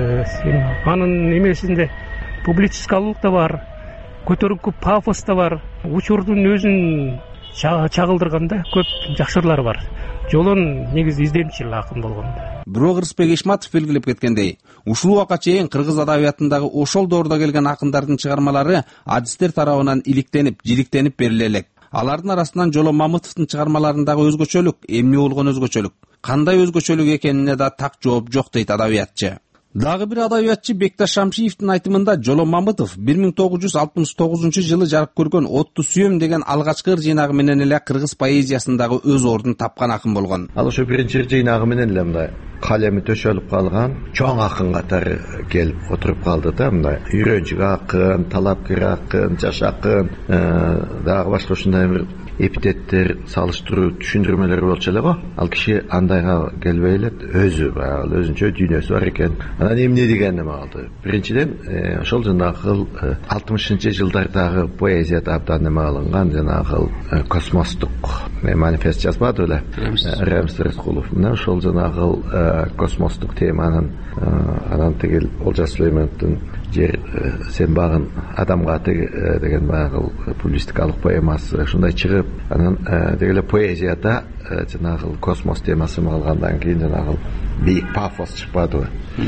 Анын эмесинде публицистикалык да бар, көтөрүнкү пафос да бар, учурдун өзүн чагылдырганда көп жакшы ырлары бар. Жолон негизи издемчил акын болгон. Бирок Ырысбек Эшматов белгилеп кеткендей, ушул убакка чейин кыргыз адабиятындагы ошол доордо келген акындардын чыгармалары адистер тарабынан иликтенип, жириктенип бериле элек. Алардын арасынан Жоло Мамытовдун чыгармаларындагы өзгөчөлүк эмне болгон өзгөчөлүк, кандай өзгөчөлүк экенине да так жооп жок дейт адабиятчы. Дагы бир адабиятчы Бекташ Шамшиевдин айтымында Жоло Мамытов 1969-жылы жарык көргөн Отту сүйөм деген алгачкы ыр жыйнагы менен эле кыргыз поэзиясындагы өз ордун тапкан акын болгон. Ал ошо биринчи ыр жыйнагы менен эле мындай калеми төшөлүп калган чоң акын катары келип отуруп калды да, мындай үйрөнчүк акын, талапкер акын, жаш акын, дагы башка ушундай бир эпитеттер, салыштыруу, түшүндүрмөлөр болчу эле го. Ал киши андайга келбей эле өзү баягы өзүнчө дүйнөсү бар экен. Анан эмне деген эме калды. Биринчиден ошол жанагы 60-жылдардагы поэзияда абдан эме кылынган жанагы космостук манифест жазбады беле Рамис Рыскулов. Мына ошол жанагы космостук теманын анан тигил Олжас Сүлейменовдун жер сен багын адамга деген баягы публицистикалык поэмасы ушундай чыгып, анан дегеле поэзияда жанагы космос темасын алгандан кийин жанагы бийик пафос чыкпадыбы.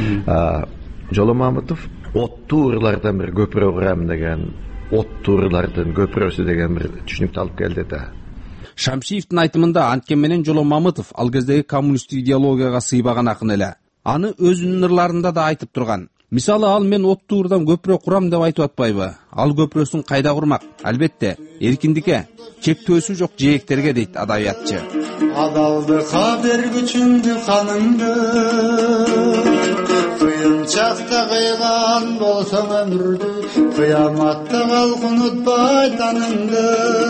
Жоло Мамытов оттуу ырлардан бир көпүрө курам деген, оттуу ырлардын көпүрөсү деген бир түшүнүктү алып келди да. Шамшиевдин айтымында анткен менен Жоло Мамытов ал кездеги коммунисттик идеологияга сыйбаган акын эле. Аны өзүнүн ырларында да айтып турган. Мисалы, ал мен оттуу ырдан көпүрө курам деп айтып атпайбы? Ал көпүрөсүн кайда курмак? Албетте, эркиндикке, чектөөсү жок жээктерге дейт адабиятчы. Адалды кадыр күчүңдү каныңды, кыйынчакта кыйган болсоң өмүрдү, кыяматта калк унутпай таныңды.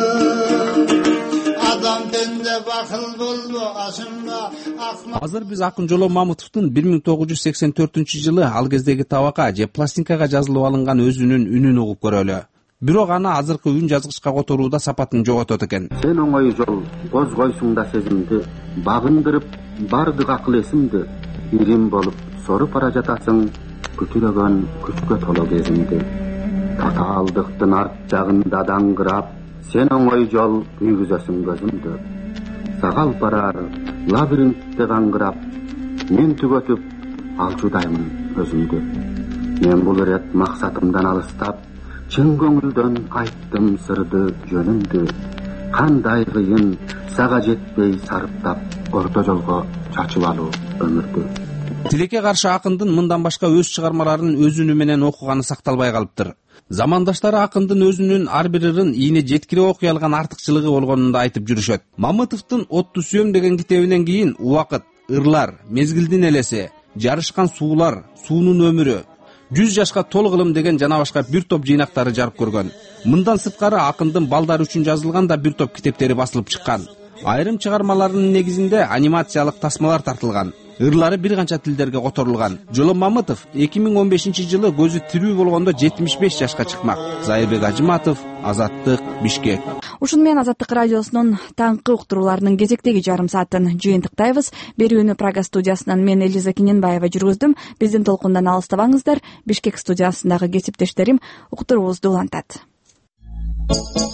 Азыр биз акын Жоло Мамытовдун 1984-жылы ал кездеги табакка же пластинкага жазылып алынган өзүнүн үнүн угуп көрөлү. Бирок аны азыркы үн жазгычка которууда сапатын жоготот экен. Сен оңой жол козгойсуң да сезимди, багындырып бардык акыл эсимди, ирим болуп соруп бара жатасың, күтүрөгөн күчкө толо кезимди. Татаалдыктын арт жагында даңгырап, сен оңой жол күйгүзөсүң көзүмдү. Сагал барар лабиринтте каңгырап, мен түгөтүп алчудаймын өзүмдү. Мен бул ирет максатымдан алыстап, чын көңүлдөн айттым сырды жөнүмдү. Кандай кыйын сага жетпей сарыптап, орто жолго чачып алуу өмүрдү. Тилекке каршы акындын мындан башка өз чыгармаларын өз үнү менен окуганы сакталбай калыптыр. Замандаштары акындын өзүнүн ар бир ырын ийне жеткире окуй алган артыкчылыгы болгонун да айтып жүрүшөт. Мамытовдун «Отту сүйөм» деген китебинен кийин убакыт, ырлар, мезгилдин элеси, жарышкан суулар, суунун өмүрү, 100 жашка толгулум деген жана башка бир топ жыйнактары жарык көргөн. Мындан сырткары акындын балдар үчүн жазылган да бир топ китептери басылып чыккан. Айрым чыгармаларынын негизинде анимациялык тасмалар тартылган. Ырлары бир канча тилдерге которулган. Жолом Мамытов 2015-жылы көзү тирүү болгондо 75 жашка чыкмак. Зайырбек Ажыматов, Азаттык, Бишкек. Ушун менен Азаттык радиосунун таңкы уктурууларынын кезектеги жарым саатын жыйынтыктайбыз. Берүүнү Прага студиясынан мен Элиза Кененбаева жүргүздүм. Биздин толкундан алыстабаңыздар. Бишкек студиясындагы кесиптештерим уктуруубузду улантат.